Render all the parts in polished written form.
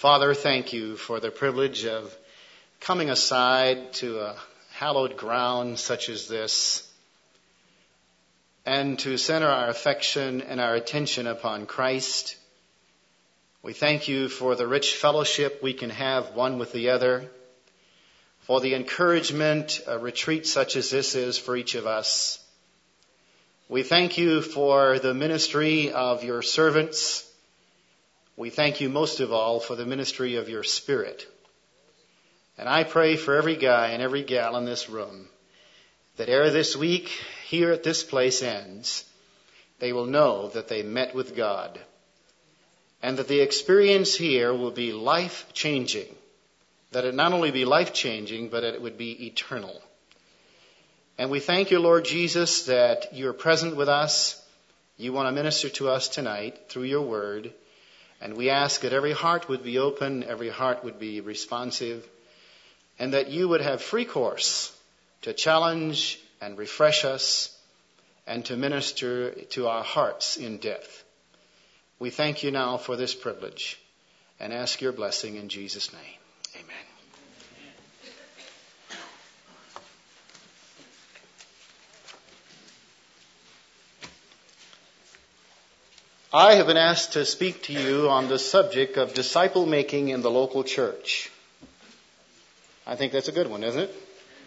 Father, thank you for the privilege of coming aside to a hallowed ground such as this and to center our affection and our attention upon Christ. We thank you for the rich fellowship we can have one with the other, for the encouragement a retreat such as this is for each of us. We thank you for the ministry of your servants. We thank you most of all for the ministry of your Spirit. And I pray for every guy and every gal in this room that ere this week here at this place ends, they will know that they met with God and that the experience here will be life-changing, that it not only be life-changing, but that it would be eternal. And we thank you, Lord Jesus, that you're present with us. You want to minister to us tonight through your word. And we ask that every heart would be open, every heart would be responsive, and that you would have free course to challenge and refresh us and to minister to our hearts in depth. We thank you now for this privilege and ask your blessing in Jesus' name. Amen. I have been asked to speak to you on the subject of disciple making in the local church. I think that's a good one, isn't it?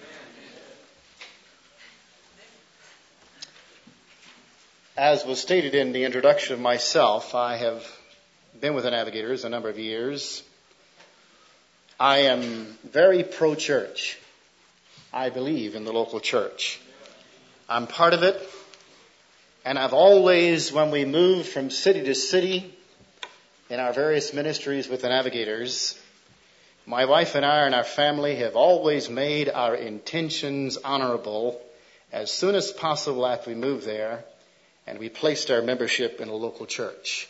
As was stated in the introduction of myself, I have been with the Navigators a number of years. I am very pro-church. I believe in the local church. I'm part of it. And I've always, when we move from city to city in our various ministries with the Navigators, my wife and I and our family have always made our intentions honorable as soon as possible after we moved there, and we placed our membership in a local church.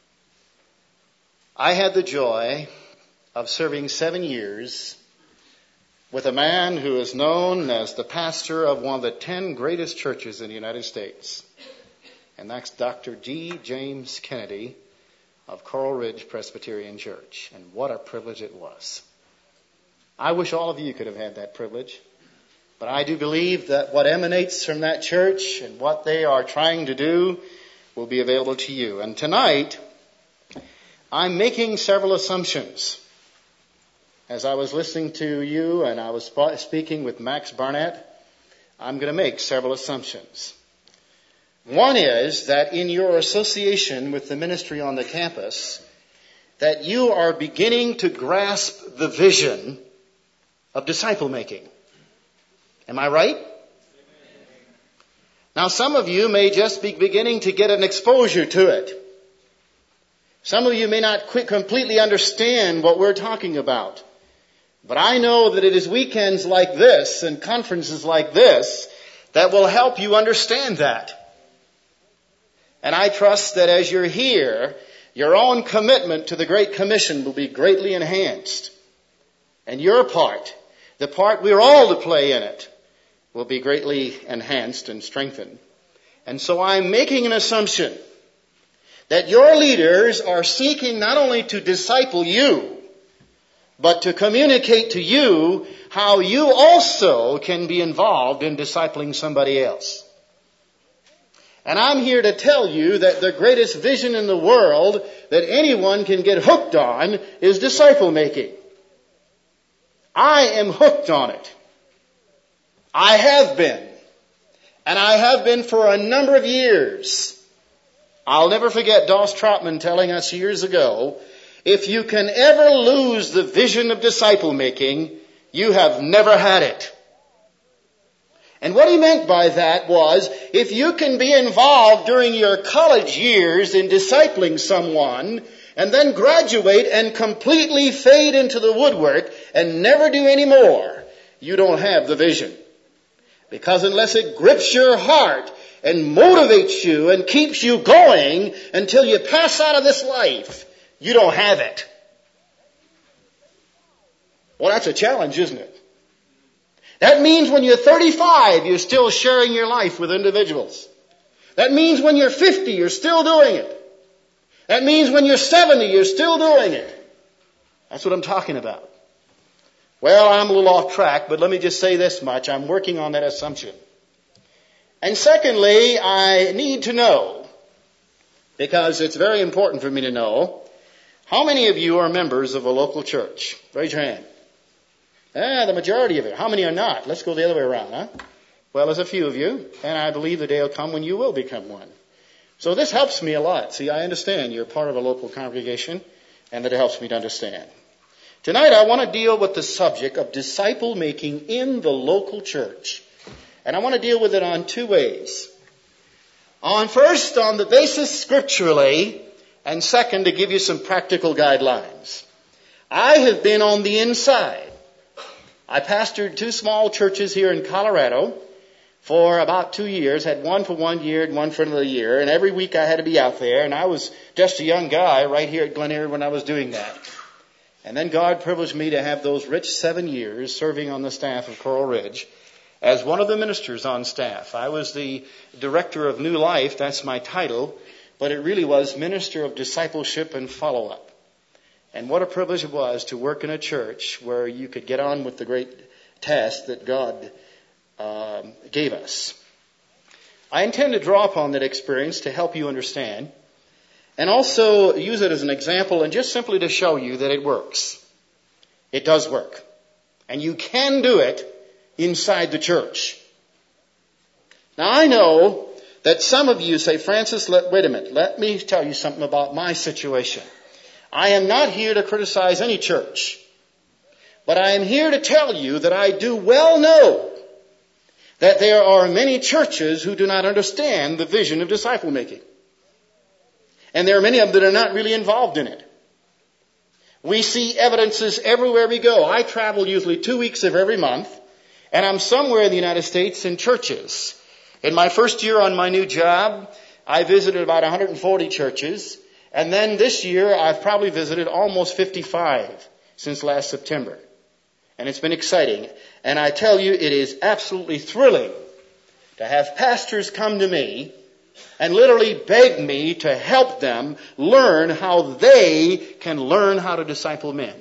I had the joy of serving 7 years with a man who is known as the pastor of one of the 10 greatest churches in the United States. And that's Dr. G. James Kennedy of Coral Ridge Presbyterian Church. And what a privilege it was. I wish all of you could have had that privilege. But I do believe that what emanates from that church and what they are trying to do will be available to you. And tonight, I'm making several assumptions. As I was listening to you and I was speaking with Max Barnett, I'm going to make several assumptions. One is that in your association with the ministry on the campus, that you are beginning to grasp the vision of disciple making. Am I right? Now, some of you may just be beginning to get an exposure to it. Some of you may not completely understand what we're talking about. But I know that it is weekends like this and conferences like this that will help you understand that. And I trust that as you're here, your own commitment to the Great Commission will be greatly enhanced. And your part, the part we're all to play in it, will be greatly enhanced and strengthened. And so I'm making an assumption that your leaders are seeking not only to disciple you, but to communicate to you how you also can be involved in discipling somebody else. And I'm here to tell you that the greatest vision in the world that anyone can get hooked on is disciple making. I am hooked on it. I have been. And I have been for a number of years. I'll never forget Doss Trotman telling us years ago, if you can ever lose the vision of disciple making, you have never had it. And what he meant by that was, if you can be involved during your college years in discipling someone, and then graduate and completely fade into the woodwork and never do any more, you don't have the vision. Because unless it grips your heart and motivates you and keeps you going until you pass out of this life, you don't have it. Well, that's a challenge, isn't it? That means when you're 35, you're still sharing your life with individuals. That means when you're 50, you're still doing it. That means when you're 70, you're still doing it. That's what I'm talking about. Well, I'm a little off track, but let me just say this much. I'm working on that assumption. And secondly, I need to know, because it's very important for me to know, how many of you are members of a local church? Raise your hand. The majority of you. How many are not? Let's go the other way around, huh? Well, there's a few of you, and I believe the day will come when you will become one. So this helps me a lot. See, I understand you're part of a local congregation, and that it helps me to understand. Tonight I want to deal with the subject of disciple making in the local church. And I want to deal with it on two ways. First, on the basis scripturally, and second, to give you some practical guidelines. I have been on the inside. I pastored 2 small churches here in Colorado for about 2 years, had one for 1 year and one for another year, and every week I had to be out there, and I was just a young guy right here at Glen Eyrie when I was doing that. And then God privileged me to have those rich 7 years serving on the staff of Coral Ridge as one of the ministers on staff. I was the director of New Life, that's my title, but it really was minister of discipleship and follow-up. And what a privilege it was to work in a church where you could get on with the great task that God gave us. I intend to draw upon that experience to help you understand, and also use it as an example and just simply to show you that it works. It does work. And you can do it inside the church. Now I know that some of you say, Francis, wait a minute, let me tell you something about my situation. I am not here to criticize any church, but I am here to tell you that I do well know that there are many churches who do not understand the vision of disciple making. And there are many of them that are not really involved in it. We see evidences everywhere we go. I travel usually 2 weeks of every month, and I'm somewhere in the United States in churches. In my first year on my new job, I visited about 140 churches. And then this year, I've probably visited almost 55 since last September. And it's been exciting. And I tell you, it is absolutely thrilling to have pastors come to me and literally beg me to help them learn how they can learn how to disciple men.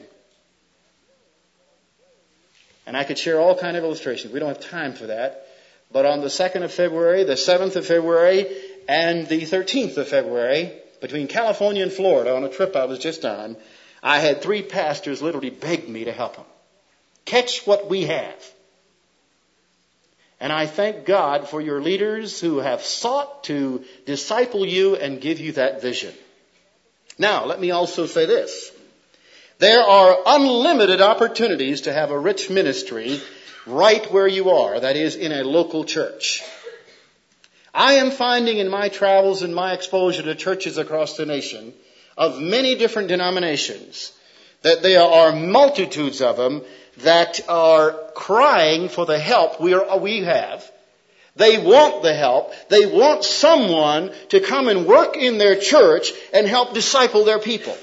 And I could share all kinds of illustrations. We don't have time for that. But on the 2nd of February, the 7th of February, and the 13th of February, between California and Florida, on a trip I was just on, I had 3 pastors literally beg me to help them. Catch what we have. And I thank God for your leaders who have sought to disciple you and give you that vision. Now, let me also say this. There are unlimited opportunities to have a rich ministry right where you are, that is, in a local church. I am finding in my travels and my exposure to churches across the nation of many different denominations that there are multitudes of them that are crying for the help we have. They want the help. They want someone to come and work in their church and help disciple their people.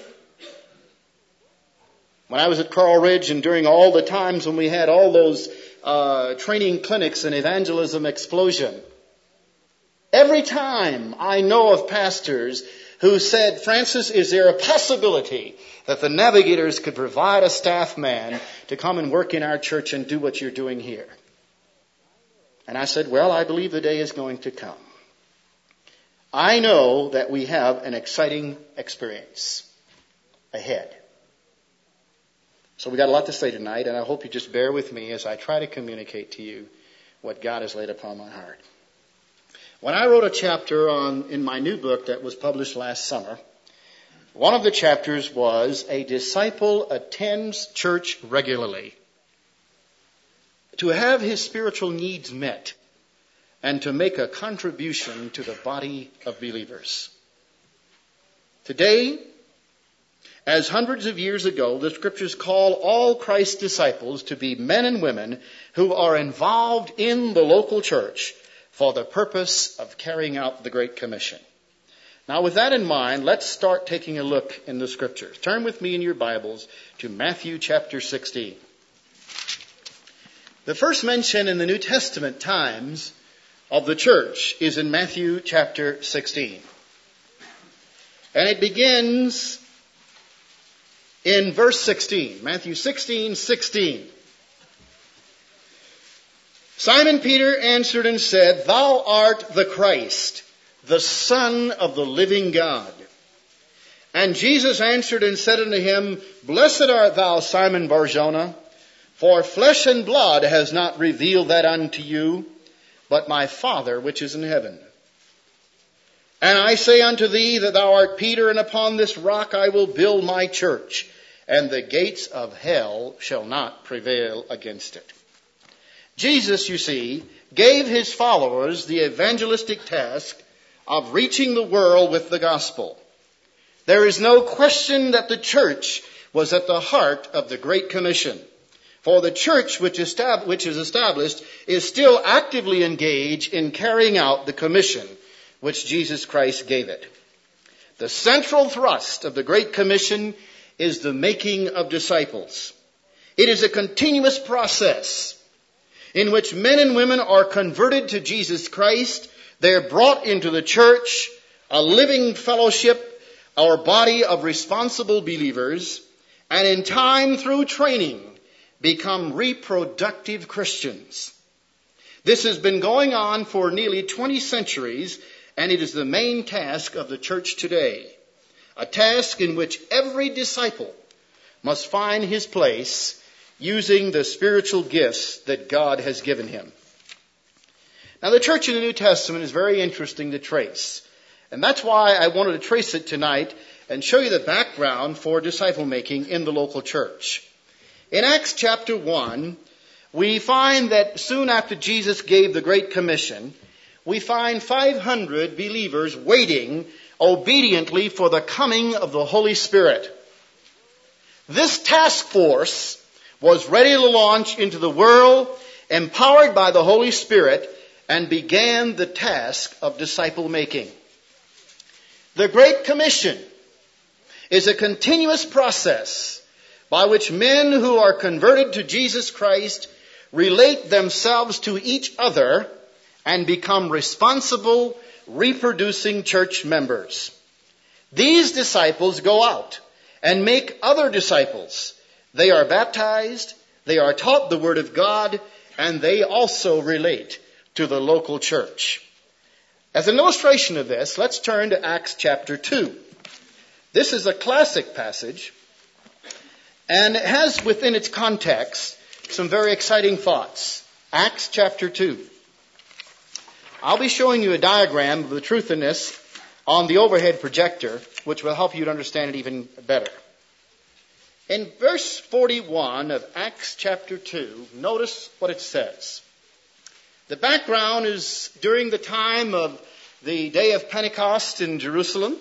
When I was at Coral Ridge and during all the times when we had all those training clinics and evangelism explosion, every time I know of pastors who said, Francis, is there a possibility that the Navigators could provide a staff man to come and work in our church and do what you're doing here? And I said, well, I believe the day is going to come. I know that we have an exciting experience ahead. So we got a lot to say tonight, and I hope you just bear with me as I try to communicate to you what God has laid upon my heart. When I wrote a chapter in my new book that was published last summer, one of the chapters was A Disciple Attends Church Regularly. To have his spiritual needs met and to make a contribution to the body of believers. Today, as hundreds of years ago, the Scriptures call all Christ's disciples to be men and women who are involved in the local church for the purpose of carrying out the Great Commission. Now, with that in mind, let's start taking a look in the Scriptures. Turn with me in your Bibles to Matthew chapter 16. The first mention in the New Testament times of the church is in Matthew chapter 16. And it begins in verse 16. Matthew 16:16. Simon Peter answered and said, Thou art the Christ, the Son of the living God. And Jesus answered and said unto him, Blessed art thou, Simon Bar-Jonah, for flesh and blood has not revealed that unto you, but my Father which is in heaven. And I say unto thee that thou art Peter, and upon this rock I will build my church, and the gates of hell shall not prevail against it. Jesus, you see, gave his followers the evangelistic task of reaching the world with the gospel. There is no question that the church was at the heart of the Great Commission. For the church which is established is still actively engaged in carrying out the commission which Jesus Christ gave it. The central thrust of the Great Commission is the making of disciples. It is a continuous process in which men and women are converted to Jesus Christ. They're brought into the church, a living fellowship, our body of responsible believers, and in time, through training, become reproductive Christians. This has been going on for nearly 20 centuries, and it is the main task of the church today. A task in which every disciple must find his place using the spiritual gifts that God has given him. Now, the church in the New Testament is very interesting to trace. And that's why I wanted to trace it tonight and show you the background for disciple making in the local church. In Acts chapter 1, we find that soon after Jesus gave the Great Commission, we find 500 believers waiting obediently for the coming of the Holy Spirit. This task force was ready to launch into the world, empowered by the Holy Spirit, and began the task of disciple making. The Great Commission is a continuous process by which men who are converted to Jesus Christ relate themselves to each other and become responsible, reproducing church members. These disciples go out and make other disciples. They are baptized, they are taught the Word of God, and they also relate to the local church. As an illustration of this, let's turn to Acts chapter 2. This is a classic passage, and it has within its context some very exciting thoughts. Acts chapter 2. I'll be showing you a diagram of the truth in this on the overhead projector, which will help you to understand it even better. In verse 41 of Acts chapter 2, notice what it says. The background is during the time of the day of Pentecost in Jerusalem.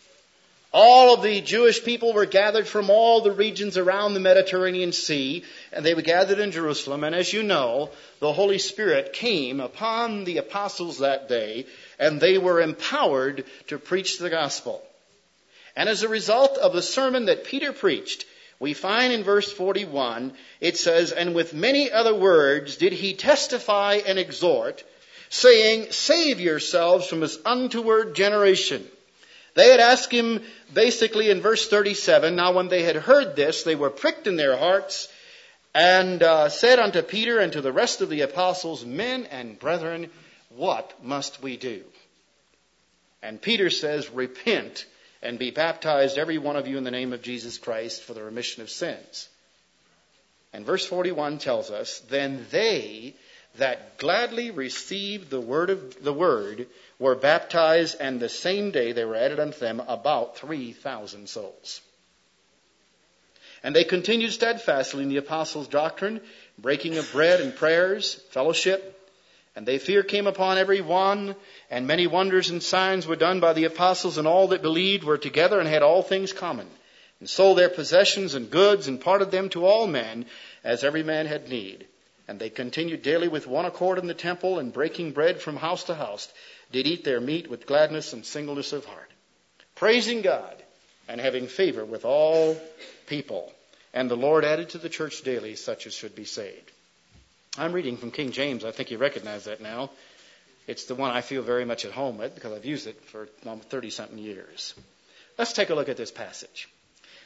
All of the Jewish people were gathered from all the regions around the Mediterranean Sea, and they were gathered in Jerusalem. And as you know, the Holy Spirit came upon the apostles that day, and they were empowered to preach the gospel. And as a result of the sermon that Peter preached, we find in verse 41, it says, And with many other words did he testify and exhort, saying, Save yourselves from this untoward generation. They had asked him basically in verse 37, Now when they had heard this, they were pricked in their hearts, and said unto Peter and to the rest of the apostles, Men and brethren, what must we do? And Peter says, Repent and be baptized, every one of you, in the name of Jesus Christ for the remission of sins. And verse 41 tells us, Then they that gladly received the word were baptized, and the same day there were added unto them about 3,000 souls. And they continued steadfastly in the apostles' doctrine, breaking of bread and prayers, fellowship. And their fear came upon every one, and many wonders and signs were done by the apostles, and all that believed were together and had all things common, and sold their possessions and goods, and parted them to all men, as every man had need. And they continued daily with one accord in the temple, and breaking bread from house to house, did eat their meat with gladness and singleness of heart, praising God, and having favor with all people. And the Lord added to the church daily such as should be saved. I'm reading from King James. I think you recognize that now. It's the one I feel very much at home with because I've used it for 30-something years. Let's take a look at this passage.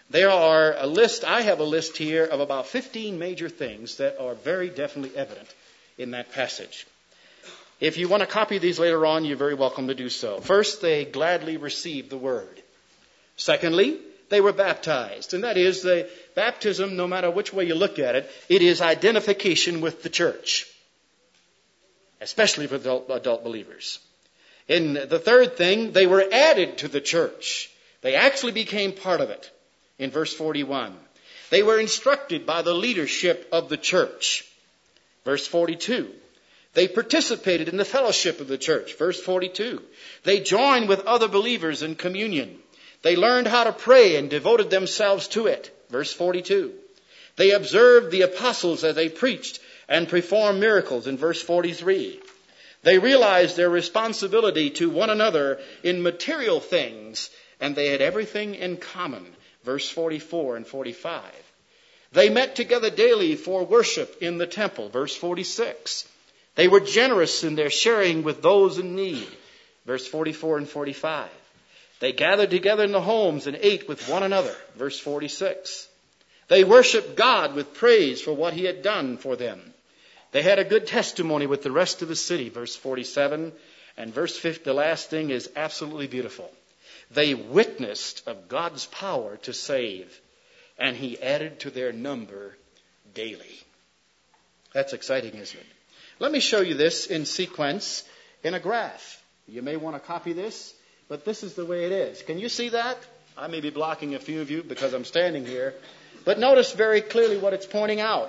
There are a list, I have a list here of about 15 major things that are very definitely evident in that passage. If you want to copy these later on, you're very welcome to do so. First, they gladly received the word. Secondly, they were baptized. And that is, the baptism, no matter which way you look at it, it is identification with the church, especially for adult believers. In the third thing, they were added to the church. They actually became part of it. In verse 41, they were instructed by the leadership of the church. Verse 42, they participated in the fellowship of the church. Verse 42, they joined with other believers in communion. They learned how to pray and devoted themselves to it. Verse 42, they observed the apostles as they preached and performed miracles. In verse 43, they realized their responsibility to one another in material things, and they had everything in common. Verse 44 and 45. They met together daily for worship in the temple. Verse 46. They were generous in their sharing with those in need. Verse 44 and 45. They gathered together in the homes and ate with one another. Verse 46. They worshiped God with praise for what he had done for them. They had a good testimony with the rest of the city. Verse 47. And verse 50, the last thing is absolutely beautiful. They witnessed of God's power to save, and he added to their number daily. That's exciting, isn't it? Let me show you this in sequence in a graph. You may want to copy this, but this is the way it is. Can you see that? I may be blocking a few of you because I'm standing here, but notice very clearly what it's pointing out.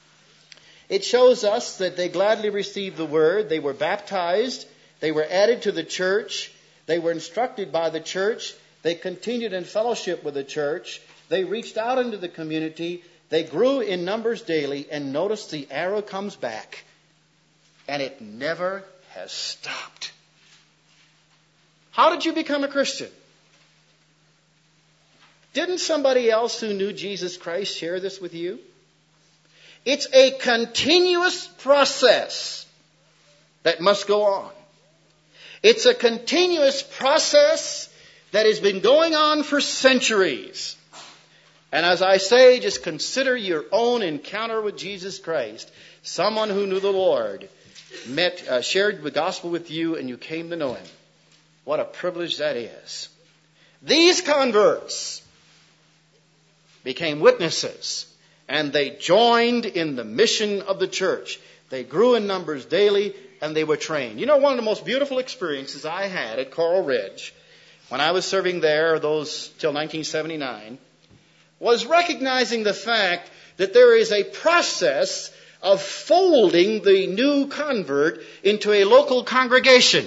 It shows us that they gladly received the word, they were baptized, they were added to the church, they were instructed by the church. They continued in fellowship with the church. They reached out into the community. They grew in numbers daily. And notice the arrow comes back. And it never has stopped. How did you become a Christian? Didn't somebody else who knew Jesus Christ share this with you? It's a continuous process that must go on. It's a continuous process that has been going on for centuries. And as I say, just consider your own encounter with Jesus Christ. Someone who knew the Lord shared the gospel with you, and you came to know him. What a privilege that is. These converts became witnesses, and they joined in the mission of the church. They grew in numbers daily, and they were trained. You know, one of the most beautiful experiences I had at Coral Ridge, when I was serving there, those till 1979, was recognizing the fact that there is a process of folding the new convert into a local congregation.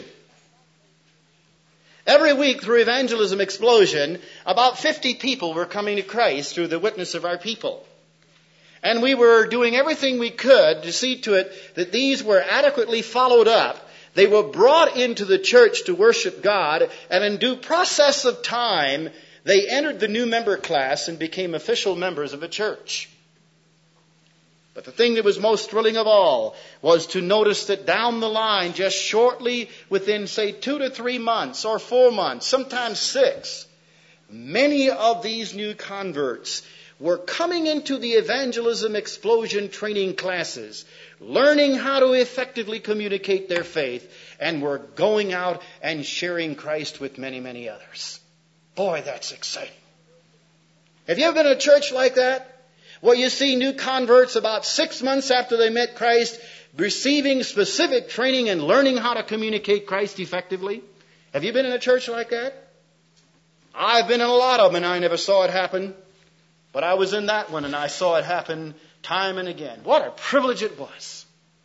Every week through Evangelism Explosion, about 50 people were coming to Christ through the witness of our people. And we were doing everything we could to see to it that these were adequately followed up. They were brought into the church to worship God, and in due process of time, they entered the new member class and became official members of a church. But the thing that was most thrilling of all was to notice that down the line, just shortly within, say, 2 to 3 months or 4 months, sometimes 6, many of these new converts were coming into the Evangelism Explosion training classes, learning how to effectively communicate their faith, and were going out and sharing Christ with many, many others. Boy, that's exciting. Have you ever been in a church like that? Where you see new converts about 6 months after they met Christ receiving specific training and learning how to communicate Christ effectively? Have you been in a church like that? I've been in a lot of them and I never saw it happen. But I was in that one and I saw it happen time and again. What a privilege it was.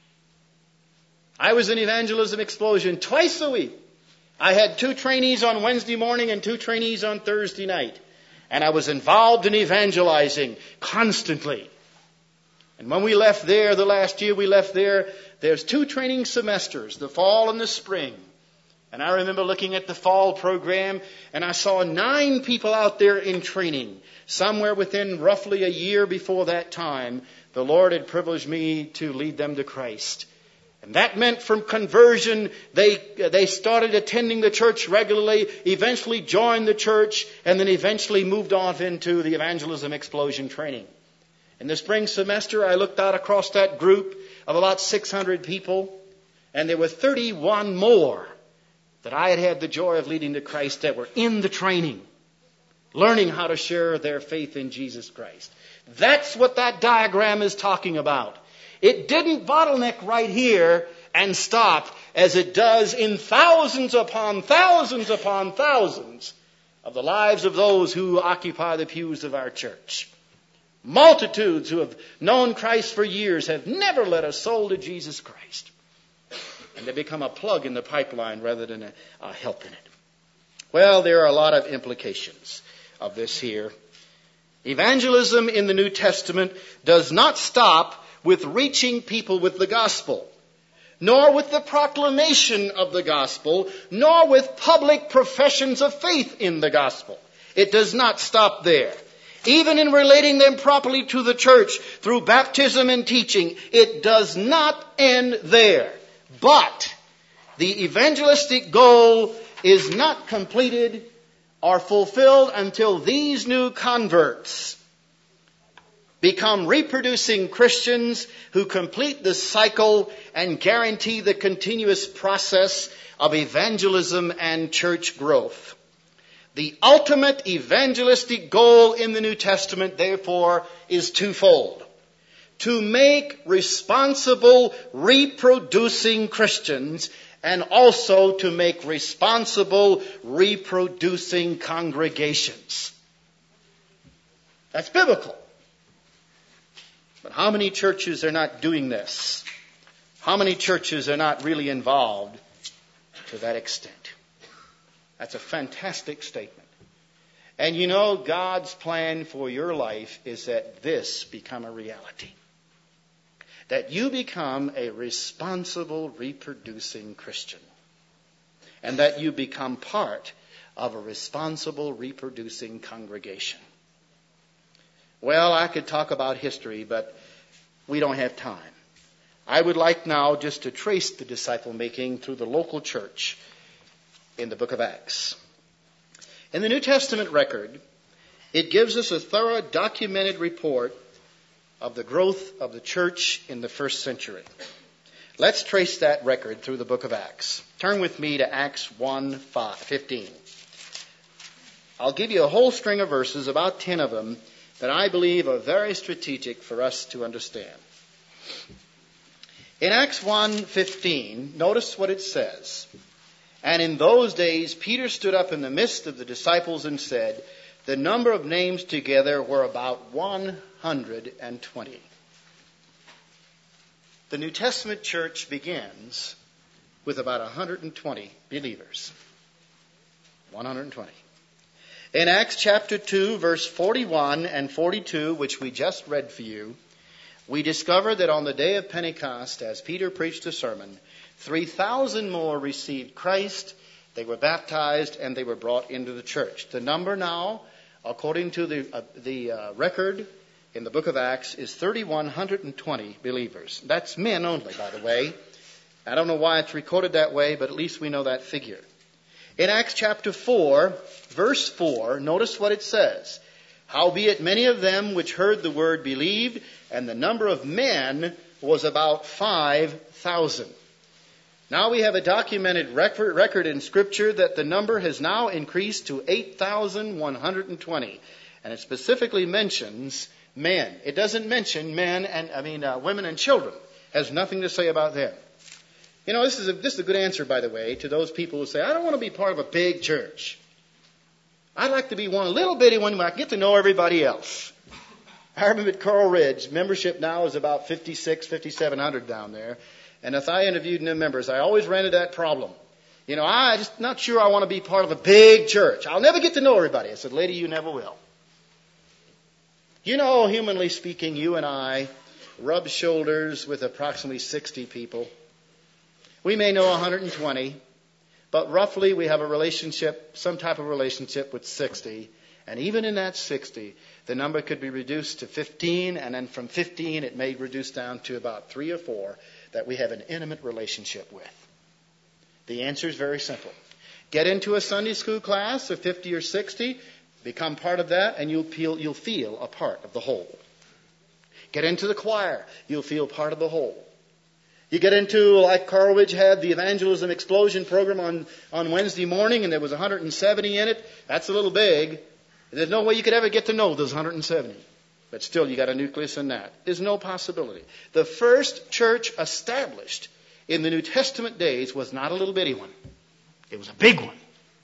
I was in Evangelism Explosion twice a week. I had 2 trainees on Wednesday morning and 2 trainees on Thursday night. And I was involved in evangelizing constantly. And when we left there, the last year we left there, there's 2 training semesters, the fall and the spring. And I remember looking at the fall program, and I saw 9 people out there in training. Somewhere within roughly a year before that time, the Lord had privileged me to lead them to Christ. And that meant from conversion, they started attending the church regularly, eventually joined the church, and then eventually moved off into the evangelism explosion training. In the spring semester, I looked out across that group of about 600 people, and there were 31 more that I had had the joy of leading to Christ that were in the training, learning how to share their faith in Jesus Christ. That's what that diagram is talking about. It didn't bottleneck right here and stop as it does in thousands upon thousands upon thousands of the lives of those who occupy the pews of our church. Multitudes who have known Christ for years have never led a soul to Jesus Christ. And they become a plug in the pipeline rather than a help in it. Well, there are a lot of implications of this here. Evangelism in the New Testament does not stop with reaching people with the gospel, nor with the proclamation of the gospel, nor with public professions of faith in the gospel. It does not stop there. Even in relating them properly to the church through baptism and teaching, it does not end there. But the evangelistic goal is not completed or fulfilled until these new converts become reproducing Christians who complete the cycle and guarantee the continuous process of evangelism and church growth. The ultimate evangelistic goal in the New Testament, therefore, is twofold. To make responsible, reproducing Christians, and also to make responsible, reproducing congregations. That's biblical. But how many churches are not doing this? How many churches are not really involved to that extent? That's a fantastic statement. And you know, God's plan for your life is that this become a reality. That you become a responsible, reproducing Christian. And that you become part of a responsible, reproducing congregation. Well, I could talk about history, but we don't have time. I would like now just to trace the disciple making through the local church in the book of Acts. In the New Testament record, it gives us a thorough documented report of the growth of the church in the first century. Let's trace that record through the book of Acts. Turn with me to Acts 1:15. I'll give you a whole string of verses, about 10 of them, that I believe are very strategic for us to understand. In Acts 1:15, notice what it says. And in those days, Peter stood up in the midst of the disciples and said, the number of names together were about 120. The New Testament church begins with about 120 believers. 120. In Acts chapter 2, verse 41 and 42, which we just read for you, we discover that on the day of Pentecost, as Peter preached a sermon, 3,000 more received Christ, they were baptized, and they were brought into the church. The number now, according to the record in the book of Acts, is 3,120 believers. That's men only, by the way. I don't know why it's recorded that way, but at least we know that figure. In Acts chapter 4, verse 4, notice what it says. Howbeit many of them which heard the word believed, and the number of men was about 5,000. Now we have a documented record in Scripture that the number has now increased to 8,120. And it specifically mentions men. It doesn't mention women and children. It has nothing to say about them. You know, this is a good answer, by the way, to those people who say, I don't want to be part of a big church. I'd like to be one little bitty one where I get to know everybody else. I remember at Coral Ridge, membership now is about 5,700 down there. And if I interviewed new members, I always ran into that problem. You know, I'm just not sure I want to be part of a big church. I'll never get to know everybody. I said, lady, you never will. You know, humanly speaking, you and I rub shoulders with approximately 60 people. We may know 120, but roughly we have a relationship, some type of relationship with 60. And even in that 60, the number could be reduced to 15, and then from 15 it may reduce down to about 3 or 4. that we have an intimate relationship with? The answer is very simple. Get into a Sunday school class of 50 or 60, become part of that, and you'll feel a part of the whole. Get into the choir, you'll feel part of the whole. You get into, like Carl Ridge had the Evangelism Explosion program on Wednesday morning, and there was 170 in it. That's a little big. There's no way you could ever get to know those 170. But still, you got a nucleus in that. There's no possibility. The first church established in the New Testament days was not a little bitty one. It was a big one.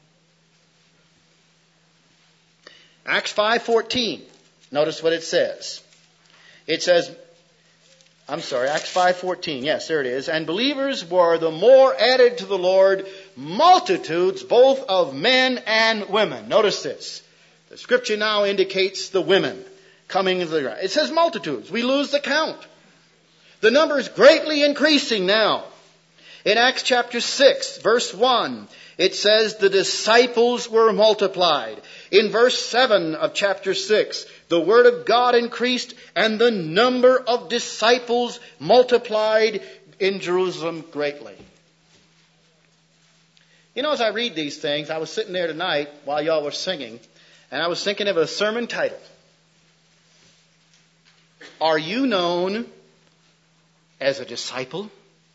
Acts 5:14. Notice what it says. It says, Acts 5:14. Yes, there it is. And believers were the more added to the Lord, multitudes both of men and women. Notice this. The scripture now indicates the women coming into the ground. It says multitudes. We lose the count. The number is greatly increasing now. In Acts chapter 6, verse 1, it says the disciples were multiplied. In verse 7 of chapter 6, the word of God increased and the number of disciples multiplied in Jerusalem greatly. You know, as I read these things, I was sitting there tonight while y'all were singing, and I was thinking of a sermon title. Are you known as a disciple?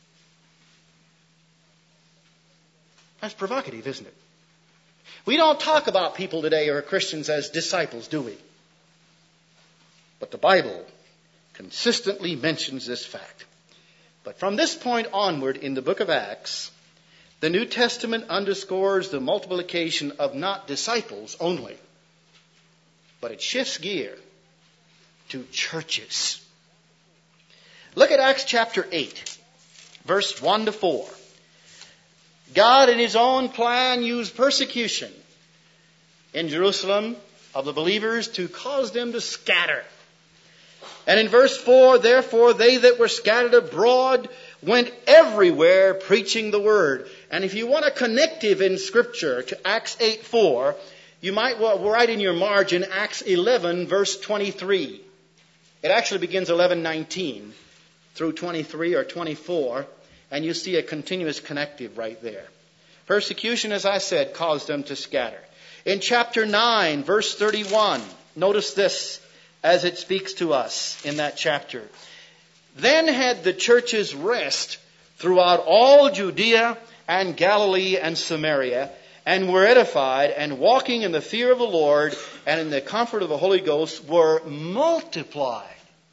That's provocative, isn't it? We don't talk about people today who are Christians as disciples, do we? But the Bible consistently mentions this fact. But from this point onward in the book of Acts, the New Testament underscores the multiplication of not disciples only, but it shifts gear to churches. Look at Acts chapter 8, verse 1 to 4. God in His own plan used persecution in Jerusalem of the believers to cause them to scatter. And in verse 4, therefore they that were scattered abroad went everywhere preaching the word. And if you want a connective in Scripture to Acts 8:4, you might write in your margin Acts 11, verse 23. It actually begins 11:19 through 23 or 24. And you see a continuous connective right there. Persecution, as I said, caused them to scatter. In chapter 9, verse 31, notice this as it speaks to us in that chapter. Then had the churches rest throughout all Judea and Galilee and Samaria, and were edified, and walking in the fear of the Lord and in the comfort of the Holy Ghost were multiplied.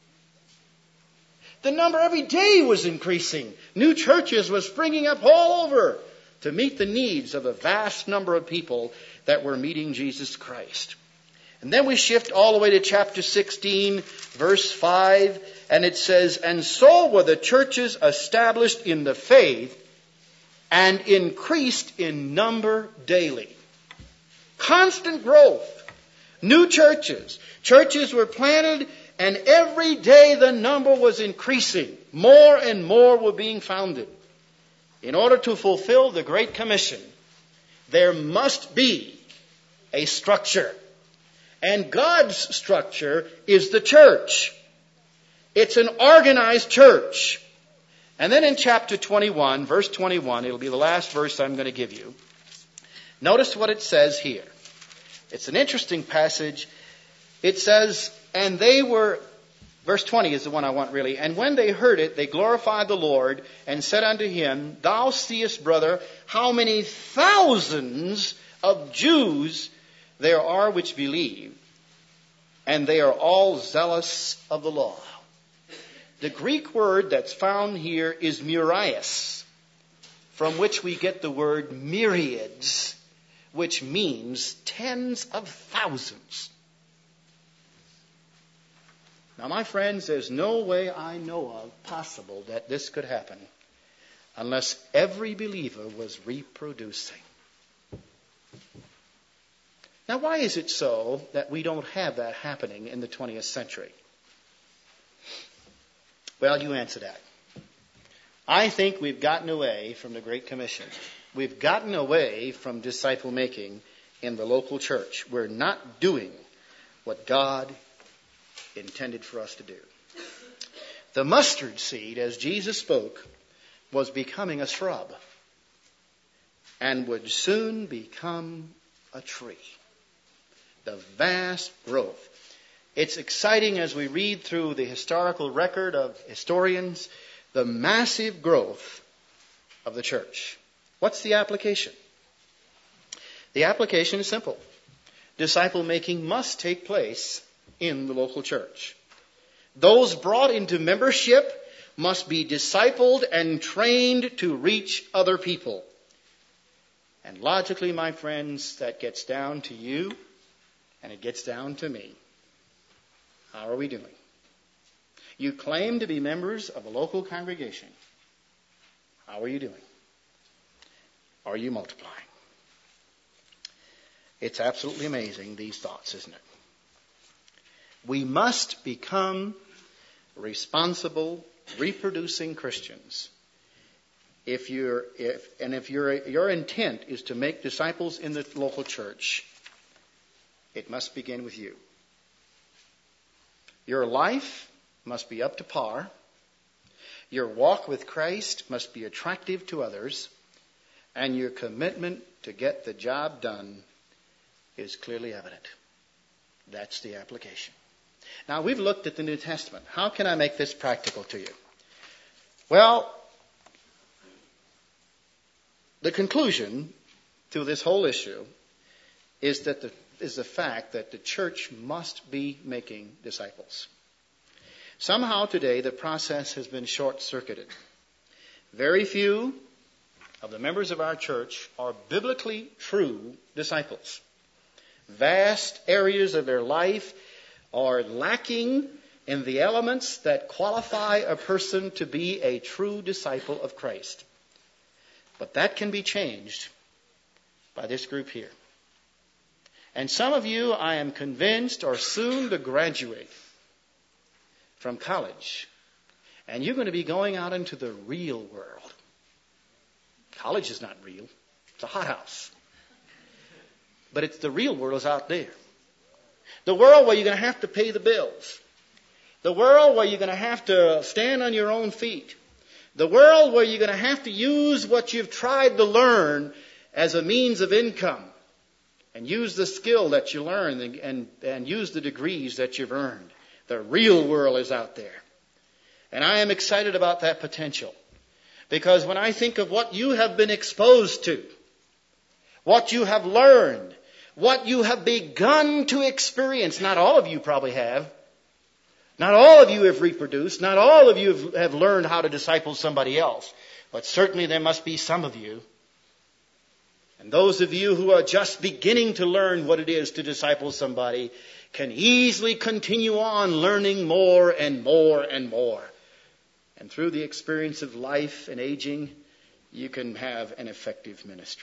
The number every day was increasing. New churches were springing up all over to meet the needs of a vast number of people that were meeting Jesus Christ. And then we shift all the way to chapter 16, verse 5, and it says, and so were the churches established in the faith and increased in number daily. Constant growth. New churches. Churches were planted, and every day the number was increasing. More and more were being founded. In order to fulfill the Great Commission, there must be a structure. And God's structure is the church. It's an organized church. And then in chapter 21, verse 21, it'll be the last verse I'm going to give you. Notice what it says here. It's an interesting passage. It says, and they were, verse 20 is the one I want really. And when they heard it, they glorified the Lord and said unto him, thou seest, brother, how many thousands of Jews there are which believe, and they are all zealous of the law. The Greek word that's found here is myrias, from which we get the word myriads, which means tens of thousands. Now, my friends, there's no way I know of possible that this could happen unless every believer was reproducing. Now, why is it so that we don't have that happening in the 20th century? Well, you answer that. I think we've gotten away from the Great Commission. We've gotten away from disciple making in the local church. We're not doing what God intended for us to do. The mustard seed, as Jesus spoke, was becoming a shrub and would soon become a tree. The vast growth. It's exciting as we read through the historical record of historians, the massive growth of the church. What's the application? The application is simple. Disciple making must take place in the local church. Those brought into membership must be discipled and trained to reach other people. And logically, my friends, that gets down to you and it gets down to me. How are we doing? You claim to be members of a local congregation. How are you doing? Are you multiplying? It's absolutely amazing, these thoughts, isn't it? We must become responsible, reproducing Christians. If your intent is to make disciples in the local church, it must begin with you. Your life must be up to par. Your walk with Christ must be attractive to others. And your commitment to get the job done is clearly evident. That's the application. Now, we've looked at the New Testament. How can I make this practical to you? Well, the conclusion to this whole issue is the fact that the church must be making disciples. Somehow today the process has been short-circuited. Very few of the members of our church are biblically true disciples. Vast areas of their life are lacking in the elements that qualify a person to be a true disciple of Christ. But that can be changed by this group here. And some of you, I am convinced, are soon to graduate from college. And you're going to be going out into the real world. College is not real. It's a hothouse. But it's the real world is out there. The world where you're going to have to pay the bills. The world where you're going to have to stand on your own feet. The world where you're going to have to use what you've tried to learn as a means of income. And use the skill that you learn and use the degrees that you've earned. The real world is out there. And I am excited about that potential. Because when I think of what you have been exposed to, what you have learned, what you have begun to experience, not all of you probably have. Not all of you have reproduced. Not all of you have learned how to disciple somebody else. But certainly there must be some of you. And those of you who are just beginning to learn what it is to disciple somebody can easily continue on learning more and more and more. And through the experience of life and aging, you can have an effective ministry.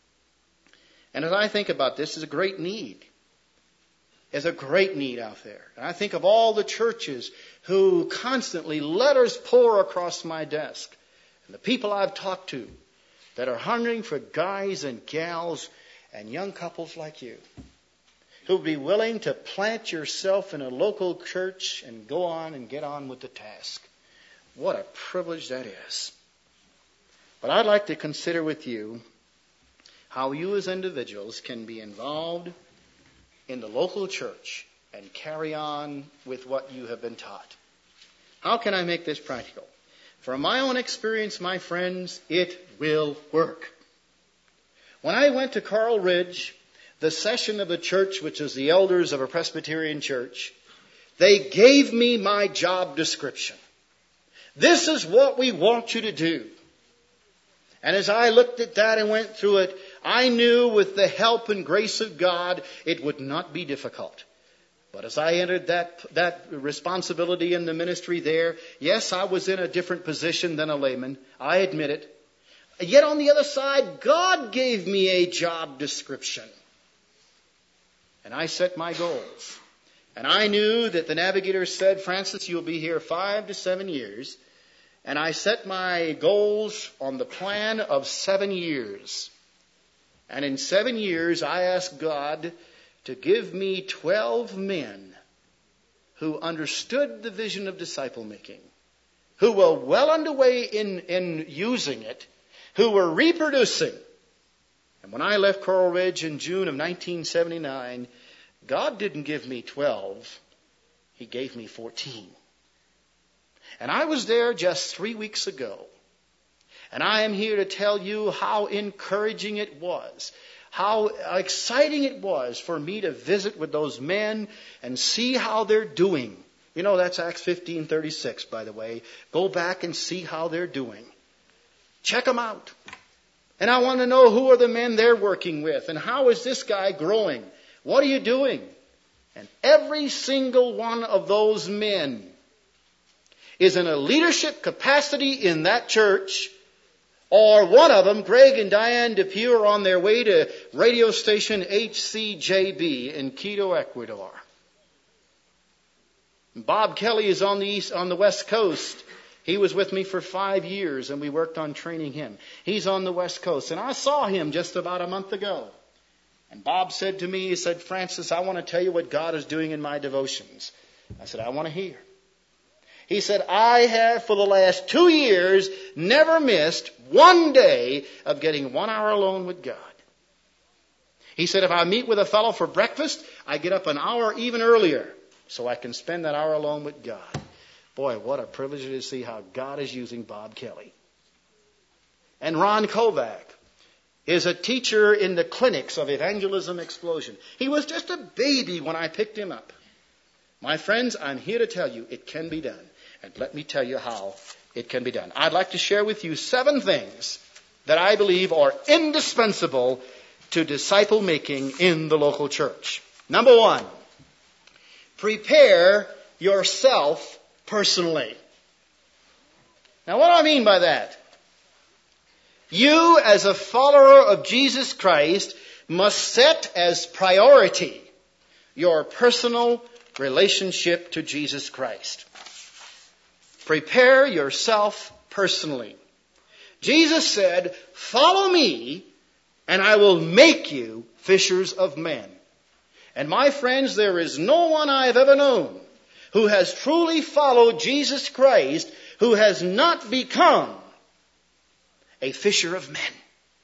And as I think about this, there's a great need. There's a great need out there. And I think of all the churches who constantly letters pour across my desk. And the people I've talked to that are hungering for guys and gals and young couples like you who would be willing to plant yourself in a local church and go on and get on with the task. What a privilege that is. But I'd like to consider with you how you as individuals can be involved in the local church and carry on with what you have been taught. How can I make this practical? From my own experience, my friends, it will work. When I went to Coral Ridge, the session of the church, which is the elders of a Presbyterian church, they gave me my job description. This is what we want you to do. And as I looked at that and went through it, I knew with the help and grace of God, it would not be difficult. But as I entered that responsibility in the ministry there, yes, I was in a different position than a layman. I admit it. Yet on the other side, God gave me a job description. And I set my goals. And I knew that the navigator said, Francis, you'll be here 5 to 7 years. And I set my goals on the plan of 7 years. And in 7 years, I asked God to give me 12 men who understood the vision of disciple making who were well underway in using it, who were reproducing. And when I left Coral Ridge in June of 1979, God didn't give me 12. He gave me 14. And I was there just 3 weeks ago. And I am here to tell you how encouraging it was, how exciting it was for me to visit with those men and see how they're doing. You know, that's Acts 15:36, by the way. Go back and see how they're doing. Check them out. And I want to know who are the men they're working with and how is this guy growing? What are you doing? And every single one of those men is in a leadership capacity in that church, or one of them, Greg and Diane Depew, are on their way to radio station HCJB in Quito, Ecuador. Bob Kelly is on the West Coast. He was with me for 5 years, and we worked on training him. He's on the West Coast, and I saw him just about a month ago. And Bob said to me, he said, Francis, I want to tell you what God is doing in my devotions. I said, I want to hear. He said, I have for the last 2 years never missed one day of getting 1 hour alone with God. He said, if I meet with a fellow for breakfast, I get up an hour even earlier so I can spend that hour alone with God. Boy, what a privilege it is to see how God is using Bob Kelly. And Ron Kovac is a teacher in the clinics of Evangelism Explosion. He was just a baby when I picked him up. My friends, I'm here to tell you it can be done. And let me tell you how it can be done. I'd like to share with you 7 things that I believe are indispensable to disciple making in the local church. Number 1, prepare yourself personally. Now, what do I mean by that? You, as a follower of Jesus Christ, must set as priority your personal relationship to Jesus Christ. Prepare yourself personally. Jesus said, follow me, and I will make you fishers of men. And my friends, there is no one I have ever known who has truly followed Jesus Christ who has not become a fisher of men.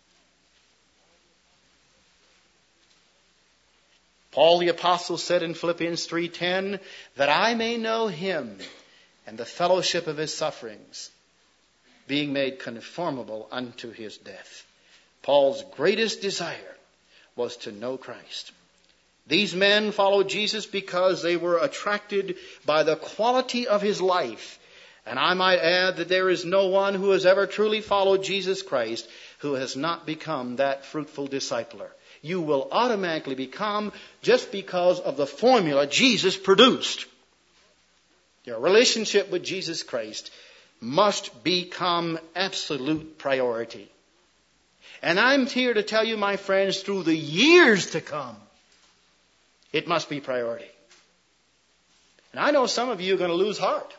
Paul the Apostle said in Philippians 3:10, that I may know him and the fellowship of his sufferings, being made conformable unto his death. Paul's greatest desire was to know Christ. These men followed Jesus because they were attracted by the quality of his life. And I might add that there is no one who has ever truly followed Jesus Christ who has not become that fruitful discipler. You will automatically become just because of the formula Jesus produced. Your relationship with Jesus Christ must become absolute priority. And I'm here to tell you, my friends, through the years to come, it must be priority. And I know some of you are going to lose heart.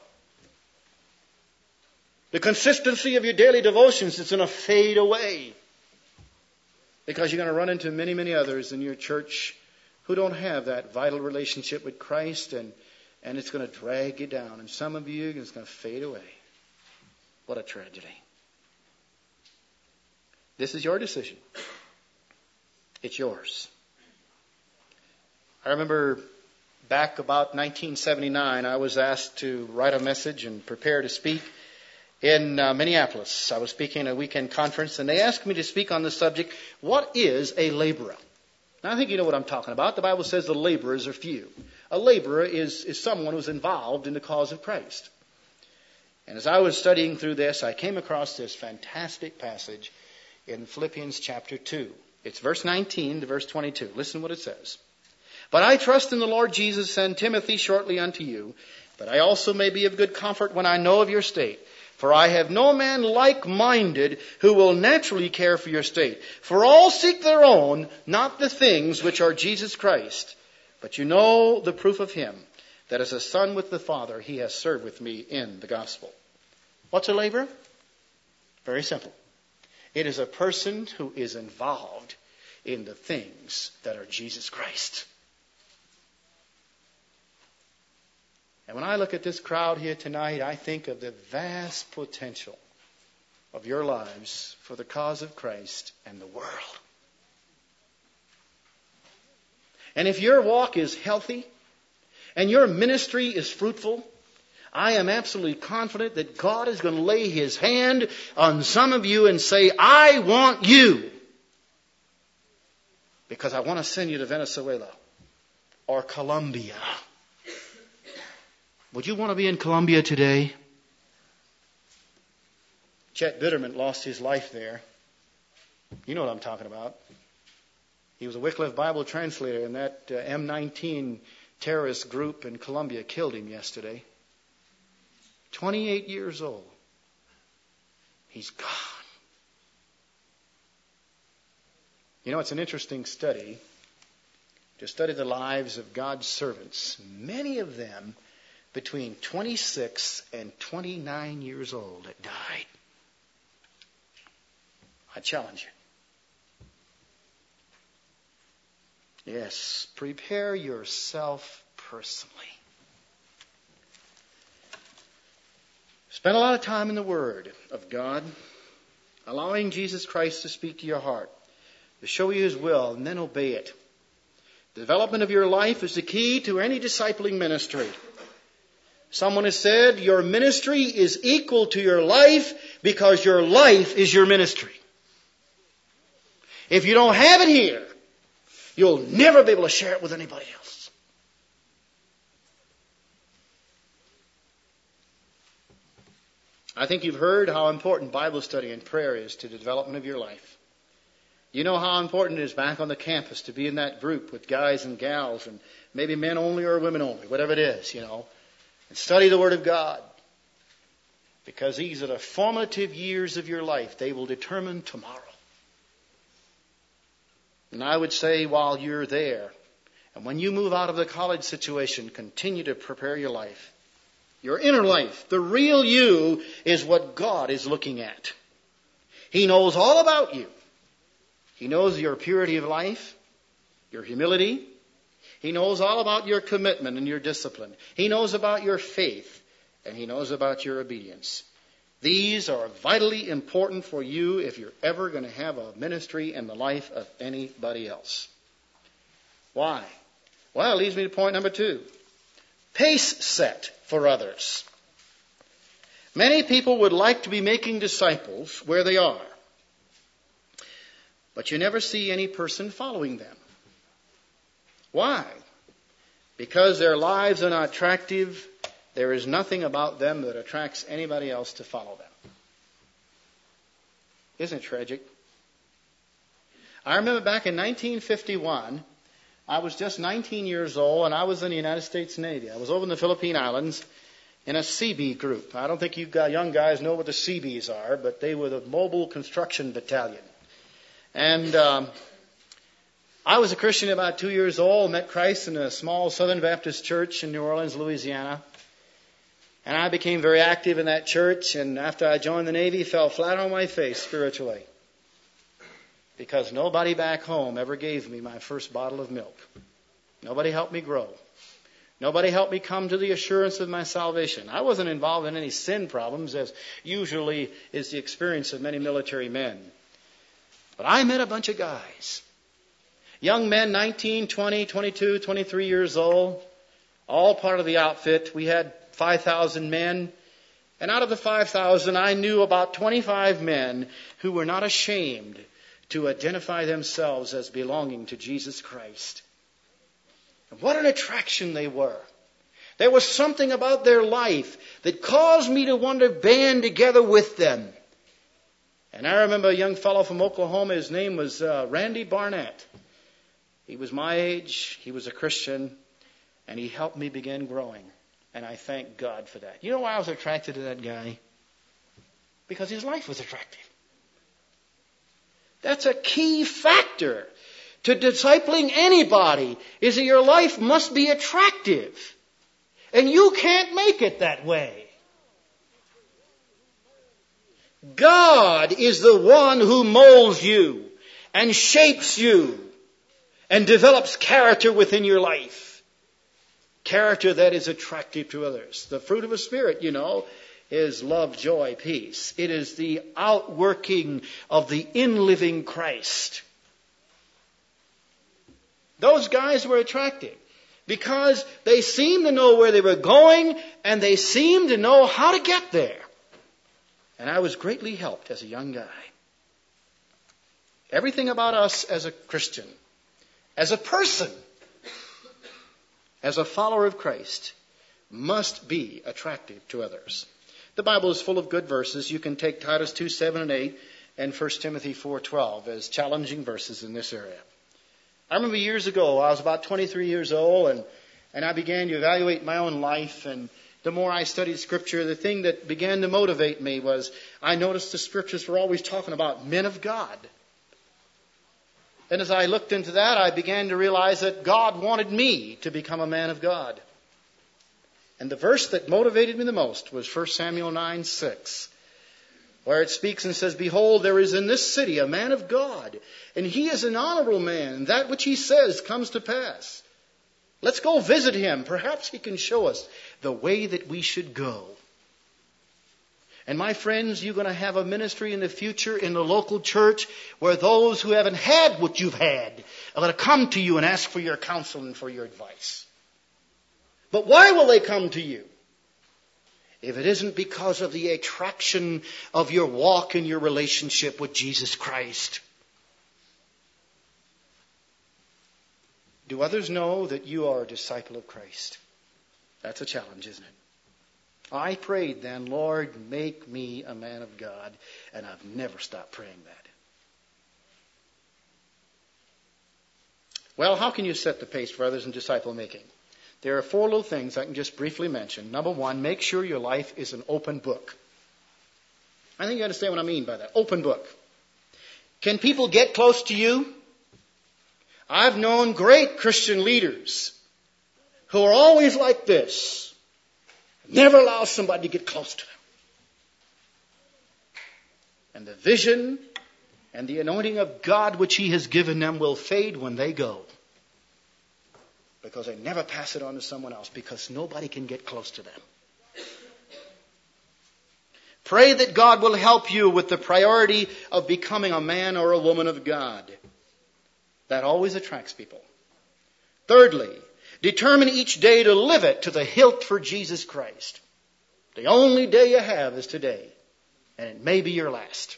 The consistency of your daily devotions is going to fade away. Because you're going to run into many, many others in your church who don't have that vital relationship with Christ, and it's going to drag you down. And some of you, it's going to fade away. What a tragedy. This is your decision. It's yours. I remember back about 1979, I was asked to write a message and prepare to speak in Minneapolis. I was speaking at a weekend conference, and they asked me to speak on the subject, what is a laborer? Now, I think you know what I'm talking about. The Bible says the laborers are few. A laborer is someone who's involved in the cause of Christ. And as I was studying through this, I came across this fantastic passage in Philippians chapter 2. It's verse 19 to verse 22. Listen what it says. But I trust in the Lord Jesus, send Timothy shortly unto you, that I also may be of good comfort when I know of your state. For I have no man like-minded who will naturally care for your state. For all seek their own, not the things which are Jesus Christ. But you know the proof of him, that as a son with the Father, he has served with me in the gospel. What's a laborer? Very simple. It is a person who is involved in the things that are Jesus Christ. And when I look at this crowd here tonight, I think of the vast potential of your lives for the cause of Christ and the world. And if your walk is healthy and your ministry is fruitful, I am absolutely confident that God is going to lay His hand on some of you and say, I want you, because I want to send you to Venezuela or Colombia. Would you want to be in Colombia today? Chet Bitterman lost his life there. You know what I'm talking about. He was a Wycliffe Bible translator, and that M19 terrorist group in Colombia killed him yesterday. 28 years old. He's gone. You know, it's an interesting study to study the lives of God's servants. Many of them between 26 and 29 years old that died. I challenge you. Yes, prepare yourself personally. Spend a lot of time in the Word of God, allowing Jesus Christ to speak to your heart, to show you His will, and then obey it. The development of your life is the key to any discipling ministry. Someone has said, your ministry is equal to your life because your life is your ministry. If you don't have it here, you'll never be able to share it with anybody else. I think you've heard how important Bible study and prayer is to the development of your life. You know how important it is back on the campus to be in that group with guys and gals and maybe men only or women only, whatever it is, you know. And study the Word of God. Because these are the formative years of your life. They will determine tomorrow. And I would say while you're there, and when you move out of the college situation, continue to prepare your life. Your inner life, the real you, is what God is looking at. He knows all about you. He knows your purity of life, your humility. He knows all about your commitment and your discipline. He knows about your faith, and He knows about your obedience. These are vitally important for you if you're ever going to have a ministry in the life of anybody else. Why? Well, it leads me to point number 2. Pace set for others. Many people would like to be making disciples where they are, but you never see any person following them. Why? Because their lives are not attractive. There is nothing about them that attracts anybody else to follow them. Isn't it tragic? I remember back in 1951, I was just 19 years old, and I was in the United States Navy. I was over in the Philippine Islands in a Seabee group. I don't think you young guys know what the Seabees are, but they were the Mobile Construction Battalion. And I was a Christian about 2 years old, met Christ in a small Southern Baptist church in New Orleans, Louisiana. And I became very active in that church, and after I joined the Navy, fell flat on my face spiritually. Because nobody back home ever gave me my first bottle of milk. Nobody helped me grow. Nobody helped me come to the assurance of my salvation. I wasn't involved in any sin problems, as usually is the experience of many military men. But I met a bunch of guys. Young men, 19, 20, 22, 23 years old, all part of the outfit. We had 5,000 men. And out of the 5,000, I knew about 25 men who were not ashamed to identify themselves as belonging to Jesus Christ. And what an attraction they were. There was something about their life that caused me to want to band together with them. And I remember a young fellow from Oklahoma, his name was Randy Barnett. He was my age, he was a Christian, and he helped me begin growing. And I thank God for that. You know why I was attracted to that guy? Because his life was attractive. That's a key factor to discipling anybody, is that your life must be attractive. And you can't make it that way. God is the one who molds you and shapes you and develops character within your life. character that is attractive to others. The fruit of the Spirit, is love, joy, peace. It is the outworking of the in-living Christ. Those guys were attractive because they seemed to know where they were going and they seemed to know how to get there. And I was greatly helped as a young guy. Everything about us as a Christian, as a person, as a follower of Christ, must be attractive to others. The Bible is full of good verses. You can take Titus 2:7 and 8 and 1 Timothy 4:12 as challenging verses in this area. I remember years ago, I was about 23 years old, and I began to evaluate my own life. And the more I studied Scripture, the thing that began to motivate me was I noticed the Scriptures were always talking about men of God. And as I looked into that, I began to realize that God wanted me to become a man of God. And the verse that motivated me the most was 1 Samuel 9:6. Where it speaks and says, "Behold, there is in this city a man of God, and he is an honorable man, and that which he says comes to pass. Let's go visit him. Perhaps he can show us the way that we should go." And my friends, you're going to have a ministry in the future in the local church where those who haven't had what you've had are going to come to you and ask for your counsel and for your advice. But why will they come to you? If it isn't because of the attraction of your walk and your relationship with Jesus Christ. Do others know that you are a disciple of Christ? That's a challenge, isn't it? I prayed then, "Lord, make me a man of God," and I've never stopped praying that. Well, how can you set the pace for others in disciple making? There are 4 little things I can just briefly mention. Number 1, make sure your life is an open book. I think you understand what I mean by that. Open book. Can people get close to you? I've known great Christian leaders who are always like this. Never allow somebody to get close to them. And the vision and the anointing of God which He has given them will fade when they go. Because they never pass it on to someone else, because nobody can get close to them. Pray that God will help you with the priority of becoming a man or a woman of God. That always attracts people. Thirdly, determine each day to live it to the hilt for Jesus Christ. The only day you have is today, and it may be your last.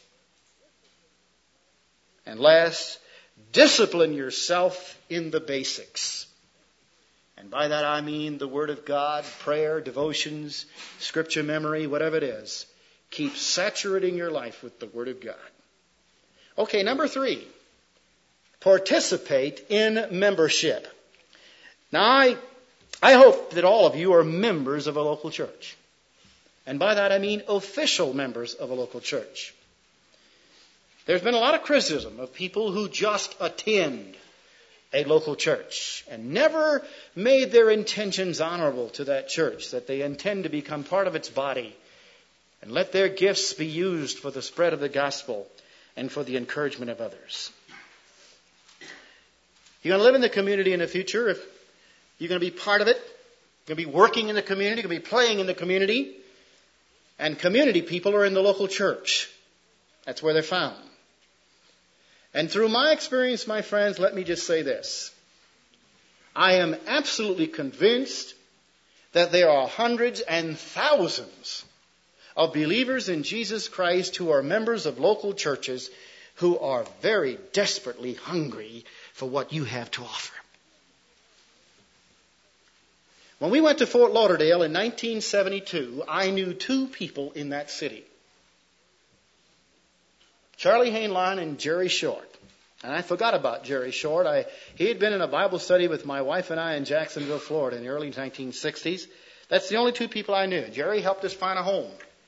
And last, discipline yourself in the basics. And by that I mean the Word of God, prayer, devotions, Scripture memory, whatever it is. Keep saturating your life with the Word of God. Okay, number 3. Participate in membership. Now, I hope that all of you are members of a local church. And by that I mean official members of a local church. There's been a lot of criticism of people who just attend a local church and never made their intentions honorable to that church, that they intend to become part of its body and let their gifts be used for the spread of the gospel and for the encouragement of others. You're going to live in the community in the future. If you're going to be part of it, you're going to be working in the community, you're going to be playing in the community, and community people are in the local church. That's where they're found. And through my experience, my friends, let me just say this. I am absolutely convinced that there are hundreds and thousands of believers in Jesus Christ who are members of local churches who are very desperately hungry for what you have to offer. When we went to Fort Lauderdale in 1972, I knew 2 people in that city. Charlie Hainline and Jerry Short. And I forgot about Jerry Short. He had been in a Bible study with my wife and I in Jacksonville, Florida in the early 1960s. That's the only 2 people I knew. Jerry helped us find a home.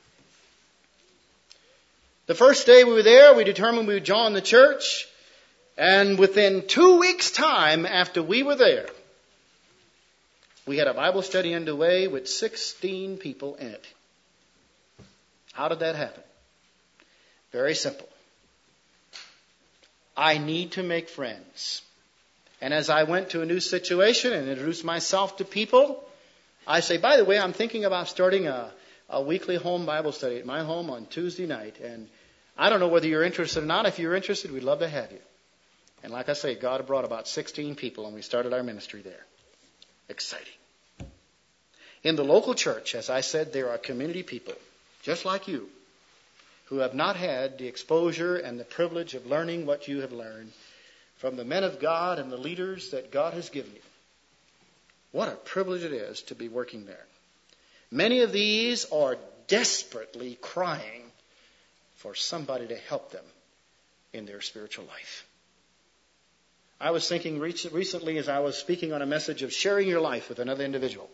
The first day we were there, we determined we would join the church. And within 2 weeks' time after we were there, we had a Bible study underway with 16 people in it. How did that happen? Very simple. I need to make friends. And as I went to a new situation and introduced myself to people, I say, by the way, I'm thinking about starting a weekly home Bible study at my home on Tuesday night. And I don't know whether you're interested or not. If you're interested, we'd love to have you. And like I say, God brought about 16 people, and we started our ministry there. Exciting. In the local church, as I said, there are community people, just like you, who have not had the exposure and the privilege of learning what you have learned from the men of God and the leaders that God has given you. What a privilege it is to be working there. Many of these are desperately crying for somebody to help them in their spiritual life. I was thinking recently as I was speaking on a message of sharing your life with another individual.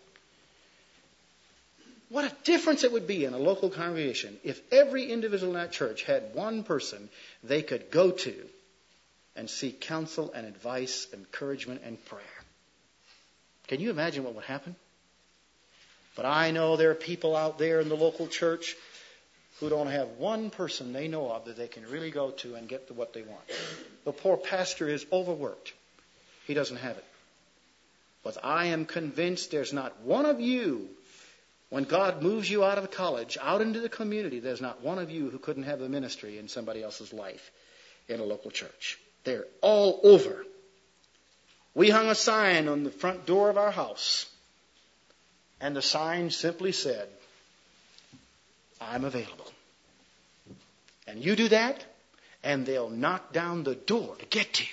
What a difference it would be in a local congregation if every individual in that church had one person they could go to and seek counsel and advice, encouragement and prayer. Can you imagine what would happen? But I know there are people out there in the local church who don't have one person they know of that they can really go to and get to what they want. The poor pastor is overworked. He doesn't have it. But I am convinced there's not one of you, when God moves you out of college, out into the community, there's not one of you who couldn't have a ministry in somebody else's life in a local church. They're all over. We hung a sign on the front door of our house, and the sign simply said, I'm available. And you do that, and they'll knock down the door to get to you.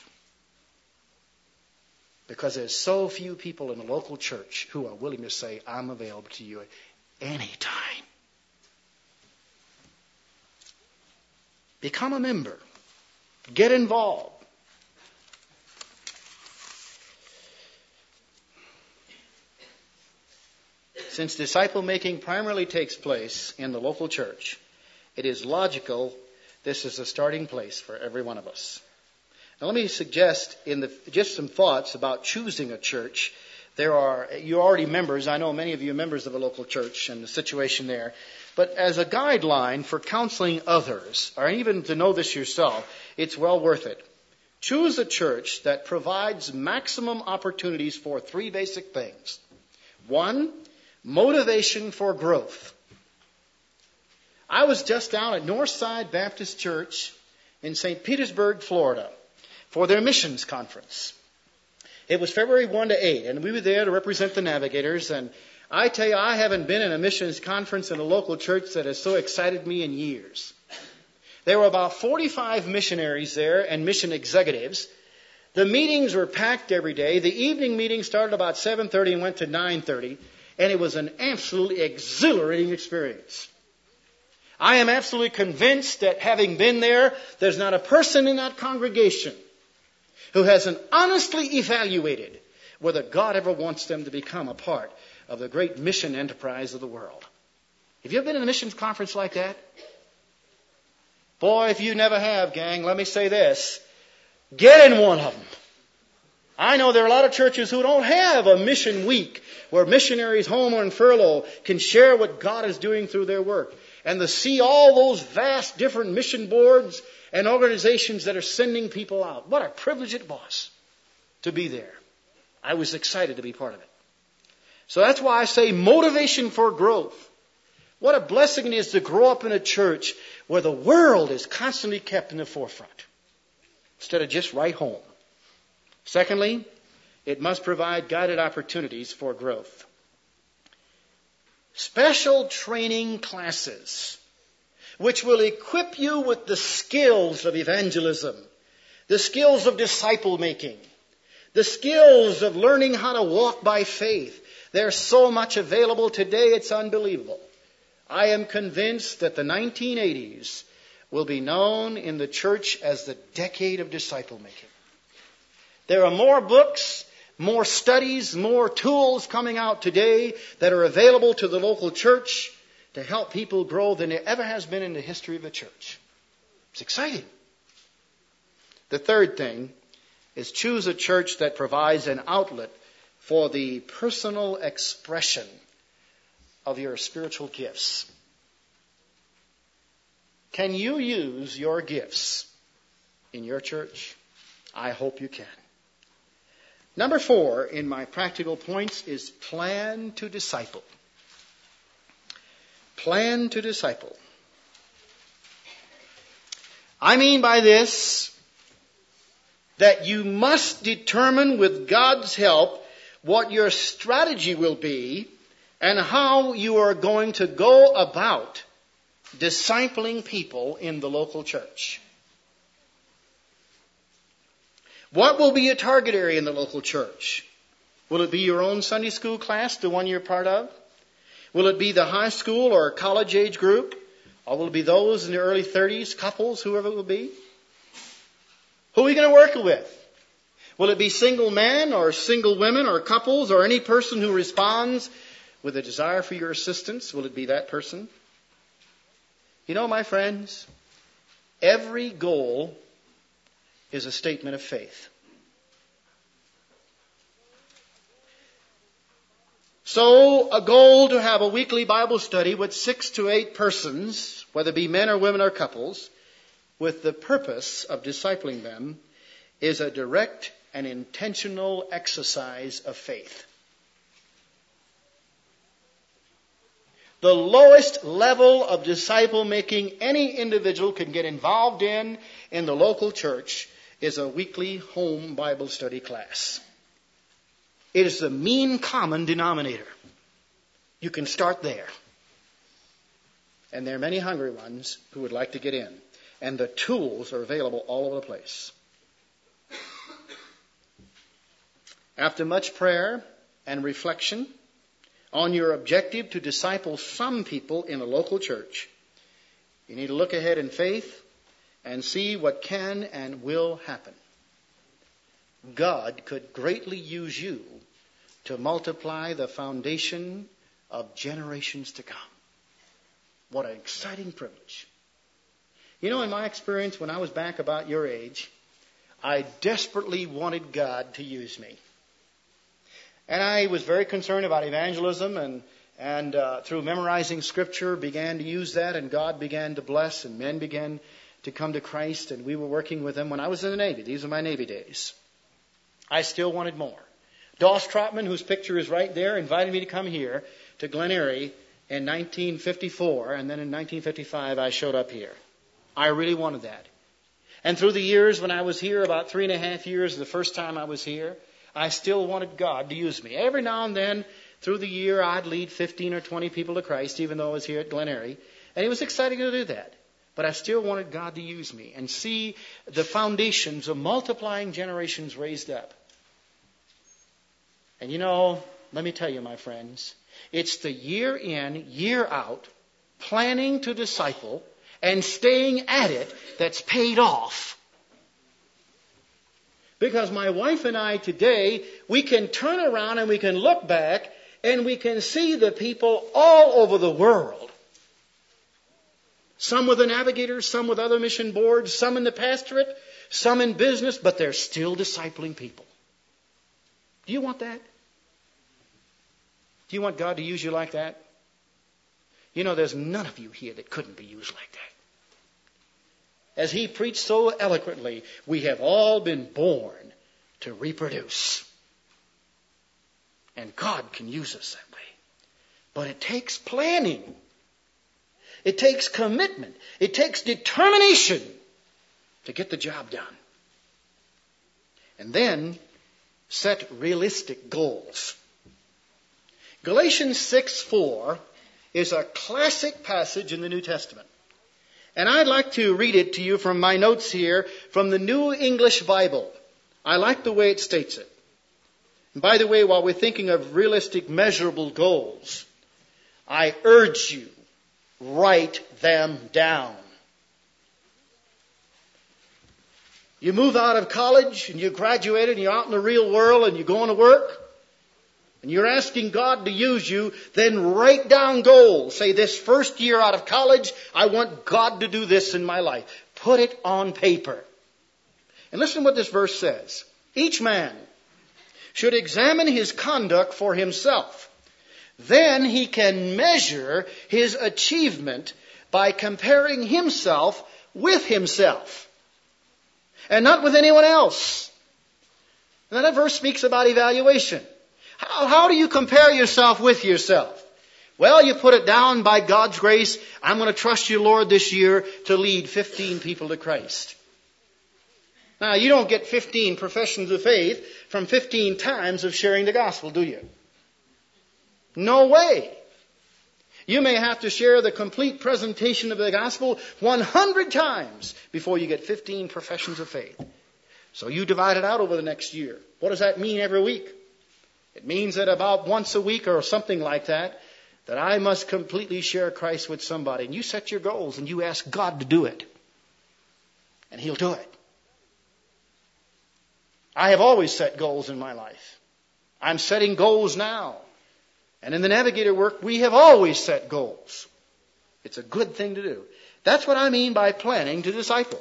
Because there's so few people in the local church who are willing to say, I'm available to you at any time. Become a member. Get involved. Since disciple making primarily takes place in the local church, it is logical this is a starting place for every one of us. Now let me suggest just some thoughts about choosing a church. You're already members. I know many of you are members of a local church and the situation there. But as a guideline for counseling others, or even to know this yourself, it's well worth it. Choose a church that provides maximum opportunities for three basic things. One, motivation for growth. I was just down at Northside Baptist Church in St. Petersburg, Florida, for their missions conference. It was February 1 to 8, and we were there to represent the Navigators. And I tell you, I haven't been in a missions conference in a local church that has so excited me in years. There were about 45 missionaries there and mission executives. The meetings were packed every day. The evening meeting started about 7:30 and went to 9:30, and it was an absolutely exhilarating experience. I am absolutely convinced that having been there, there's not a person in that congregation who hasn't honestly evaluated whether God ever wants them to become a part of the great mission enterprise of the world. Have you ever been in a missions conference like that? Boy, if you never have, gang, let me say this. Get in one of them. I know there are a lot of churches who don't have a mission week where missionaries home on furlough can share what God is doing through their work. And to see all those vast different mission boards and organizations that are sending people out. What a privilege it was to be there. I was excited to be part of it. So that's why I say motivation for growth. What a blessing it is to grow up in a church where the world is constantly kept in the forefront instead of just right home. Secondly, it must provide guided opportunities for growth. Special training classes which will equip you with the skills of evangelism, the skills of disciple making, the skills of learning how to walk by faith. There's so much available today, it's unbelievable. I am convinced that the 1980s will be known in the church as the decade of disciple making. There are more books, more studies, more tools coming out today that are available to the local church to help people grow than there ever has been in the history of the church. It's exciting. The third thing is choose a church that provides an outlet for the personal expression of your spiritual gifts. Can you use your gifts in your church? I hope you can. Number 4 in my practical points is plan to disciple. Plan to disciple. I mean by this that you must determine with God's help what your strategy will be and how you are going to go about discipling people in the local church. What will be your target area in the local church? Will it be your own Sunday school class, the one you're part of? Will it be the high school or college age group? Or will it be those in their early 30s, couples, whoever it will be? Who are you going to work with? Will it be single men or single women or couples or any person who responds with a desire for your assistance? Will it be that person? You know, my friends, every goal is a statement of faith. So, a goal to have a weekly Bible study with 6 to 8 persons, whether it be men or women or couples, with the purpose of discipling them, is a direct and intentional exercise of faith. The lowest level of disciple making any individual can get involved in the local church is a weekly home Bible study class. It is the mean common denominator. You can start there. And there are many hungry ones who would like to get in. And the tools are available all over the place. After much prayer and reflection on your objective to disciple some people in a local church, you need to look ahead in faith and see what can and will happen. God could greatly use you to multiply the foundation of generations to come. What an exciting privilege. You know, in my experience, when I was back about your age, I desperately wanted God to use me. And I was very concerned about evangelism and through memorizing Scripture began to use that, and God began to bless, and men began to come to Christ, and we were working with them when I was in the Navy. These are my Navy days. I still wanted more. Doss Trotman, whose picture is right there, invited me to come here to Glen Eyrie in 1954, and then in 1955 I showed up here. I really wanted that. And through the years when I was here, about 3.5 years, the first time I was here, I still wanted God to use me. Every now and then, through the year, I'd lead 15 or 20 people to Christ, even though I was here at Glen Eyrie. And it was exciting to do that. But I still wanted God to use me and see the foundations of multiplying generations raised up. And you know, let me tell you, my friends, it's the year in, year out, planning to disciple and staying at it that's paid off. Because my wife and I today, we can turn around and we can look back and we can see the people all over the world. Some with the Navigators, some with other mission boards, some in the pastorate, some in business, but they're still discipling people. Do you want that? Do you want God to use you like that? You know, there's none of you here that couldn't be used like that. As he preached so eloquently, we have all been born to reproduce. And God can use us that way. But it takes planning. It takes commitment. It takes determination to get the job done. And then set realistic goals. Galatians 6:4 is a classic passage in the New Testament. And I'd like to read it to you from my notes here from the New English Bible. I like the way it states it. And by the way, while we're thinking of realistic, measurable goals, I urge you, write them down. You move out of college and you graduated and you're out in the real world and you're going to work and you're asking God to use you, then write down goals. Say, this first year out of college, I want God to do this in my life. Put it on paper. And listen to what this verse says. Each man should examine his conduct for himself. Then he can measure his achievement by comparing himself with himself and not with anyone else. And then that verse speaks about evaluation. How do you compare yourself with yourself? Well, you put it down by God's grace. I'm going to trust you, Lord, this year to lead 15 people to Christ. Now, you don't get 15 professions of faith from 15 times of sharing the gospel, do you? No way. You may have to share the complete presentation of the gospel 100 times before you get 15 professions of faith. So you divide it out over the next year. What does that mean every week? It means that about once a week or something like that I must completely share Christ with somebody. And you set your goals and you ask God to do it. And He'll do it. I have always set goals in my life. I'm setting goals now. And in the Navigator work, we have always set goals. It's a good thing to do. That's what I mean by planning to disciple.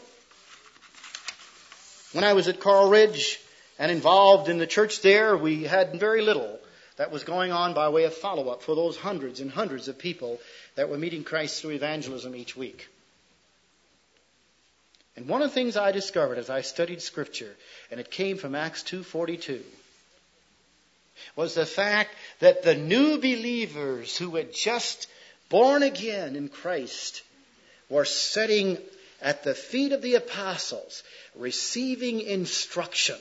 When I was at Coral Ridge and involved in the church there, we had very little that was going on by way of follow-up for those hundreds and hundreds of people that were meeting Christ through evangelism each week. And one of the things I discovered as I studied Scripture, and it came from Acts 2:42, was the fact that the new believers who had just born again in Christ were sitting at the feet of the apostles, receiving instruction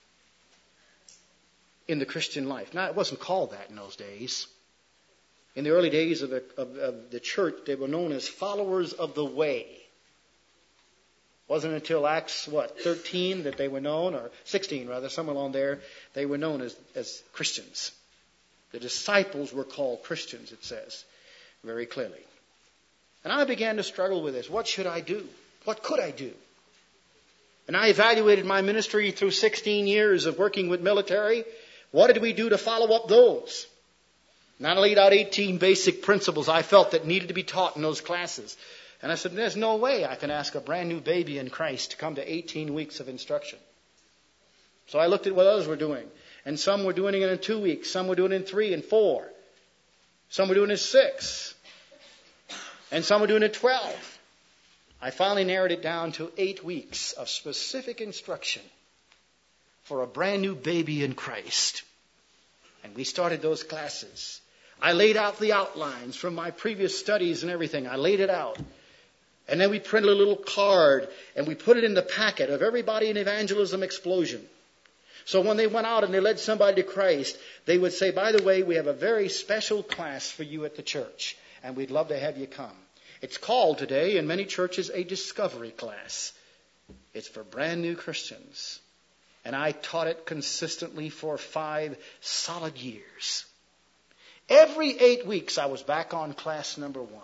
in the Christian life. Now, it wasn't called that in those days. In the early days of the church, they were known as followers of the way. It wasn't until Acts, 13 that they were known, or 16 rather, somewhere along there, they were known as Christians. The disciples were called Christians, it says very clearly. And I began to struggle with this. What should I do? What could I do? And I evaluated my ministry through 16 years of working with military. What did we do to follow up those? And I laid out 18 basic principles I felt that needed to be taught in those classes. And I said, there's no way I can ask a brand new baby in Christ to come to 18 weeks of instruction. So I looked at what others were doing. And some were doing it in 2 weeks. Some were doing it in 3 and 4. Some were doing it in 6. And some were doing it 12. I finally narrowed it down to 8 weeks of specific instruction for a brand new baby in Christ. And we started those classes. I laid out the outlines from my previous studies and everything. I laid it out. And then we printed a little card and we put it in the packet of everybody in Evangelism Explosion. So when they went out and they led somebody to Christ, they would say, by the way, we have a very special class for you at the church, and we'd love to have you come. It's called today in many churches a discovery class. It's for brand new Christians. And I taught it consistently for 5 solid years. Every 8 weeks I was back on class number 1.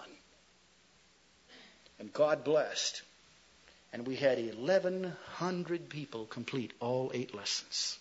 And God blessed. And we had 1,100 people complete all 8 lessons.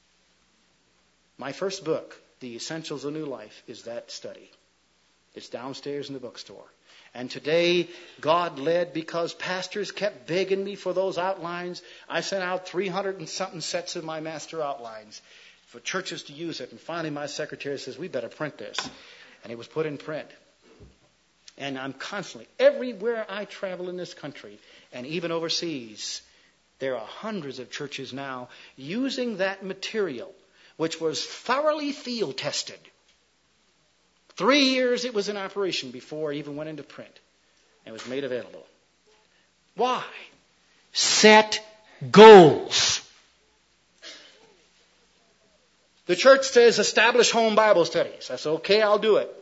My first book, The Essentials of New Life, is that study. It's downstairs in the bookstore. And today, God led, because pastors kept begging me for those outlines. I sent out 300 and something sets of my master outlines for churches to use it. And finally, my secretary says, we better print this. And it was put in print. And I'm constantly, everywhere I travel in this country, and even overseas, there are hundreds of churches now using that material, which was thoroughly field tested. 3 years it was in operation before it even went into print. And it was made available. Why? Set goals. The church says establish home Bible studies. I said, okay, I'll do it.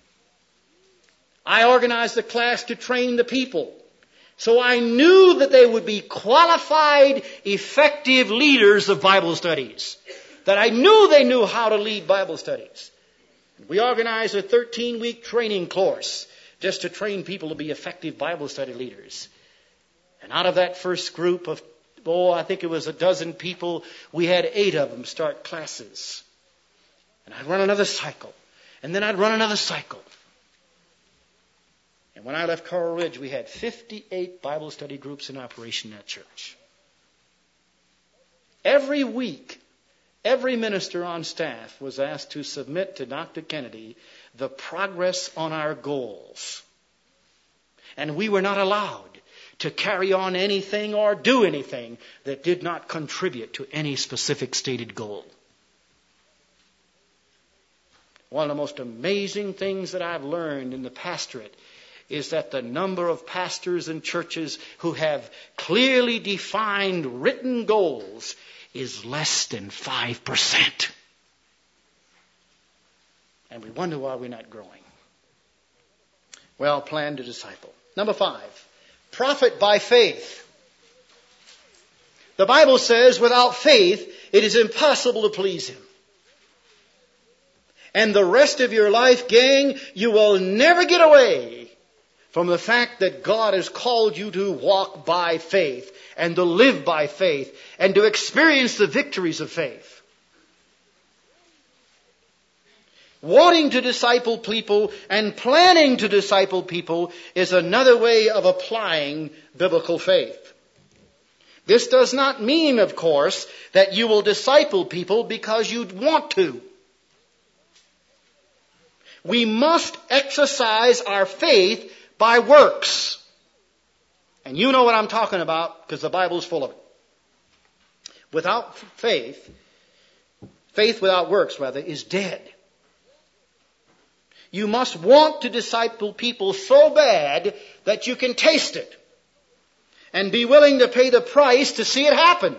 I organized the class to train the people. So I knew that they would be qualified, effective leaders of Bible studies. That I knew they knew how to lead Bible studies. We organized a 13-week training course just to train people to be effective Bible study leaders. And out of that first group of, I think it was a dozen people, we had 8 of them start classes. And I'd run another cycle. And then I'd run another cycle. And when I left Coral Ridge, we had 58 Bible study groups in operation in that church. Every week, every minister on staff was asked to submit to Dr. Kennedy the progress on our goals. And we were not allowed to carry on anything or do anything that did not contribute to any specific stated goal. One of the most amazing things that I've learned in the pastorate is that the number of pastors and churches who have clearly defined written goals is less than 5%. And we wonder why we're not growing. Well, plan to disciple. Number 5, profit by faith. The Bible says without faith, it is impossible to please Him. And the rest of your life, gang, you will never get away from the fact that God has called you to walk by faith and to live by faith and to experience the victories of faith. Wanting to disciple people and planning to disciple people is another way of applying biblical faith. This does not mean, of course, that you will disciple people because you want to. We must exercise our faith by works. And you know what I'm talking about because the Bible is full of it. Without faith without works, is dead. You must want to disciple people so bad that you can taste it and be willing to pay the price to see it happen.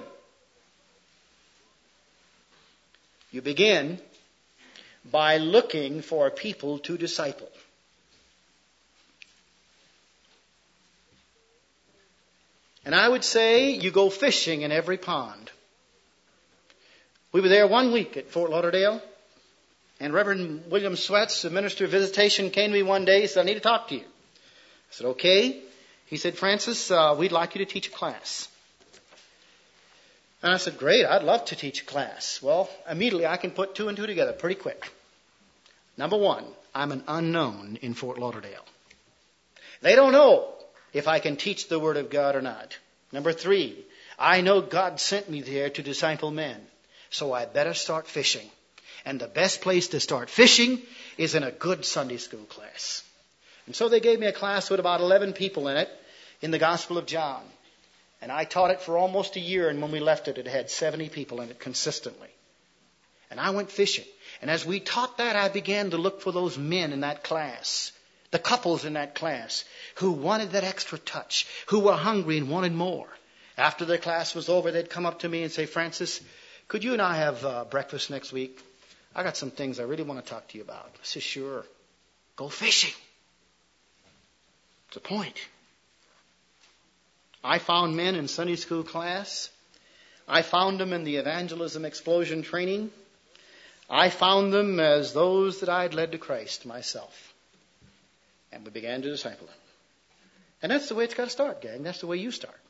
You begin by looking for people to disciple. And I would say you go fishing in every pond. We were there one week at Fort Lauderdale, and Reverend William Sweats, the minister of visitation, came to me one day and said, I need to talk to you. I said, okay. He said, Francis, we'd like you to teach a class. And I said, great, I'd love to teach a class. Well, immediately I can put 2 and 2 together pretty quick. Number 1, I'm an unknown in Fort Lauderdale. They don't know if I can teach the Word of God or not. Number 3, I know God sent me there to disciple men, so I better start fishing. And the best place to start fishing is in a good Sunday school class. And so they gave me a class with about 11 people in it in the Gospel of John. And I taught it for almost a year, and when we left it, it had 70 people in it consistently. And I went fishing. And as we taught that, I began to look for those men in that class, the couples in that class, who wanted that extra touch, who were hungry and wanted more. After the class was over, they'd come up to me and say, Francis, could you and I have breakfast next week? I got some things I really want to talk to you about. I said, sure. Go fishing. It's a point. I found men in Sunday school class. I found them in the evangelism explosion training. I found them as those that I had led to Christ myself. And we began to disciple them. And that's the way it's got to start, gang. That's the way you start.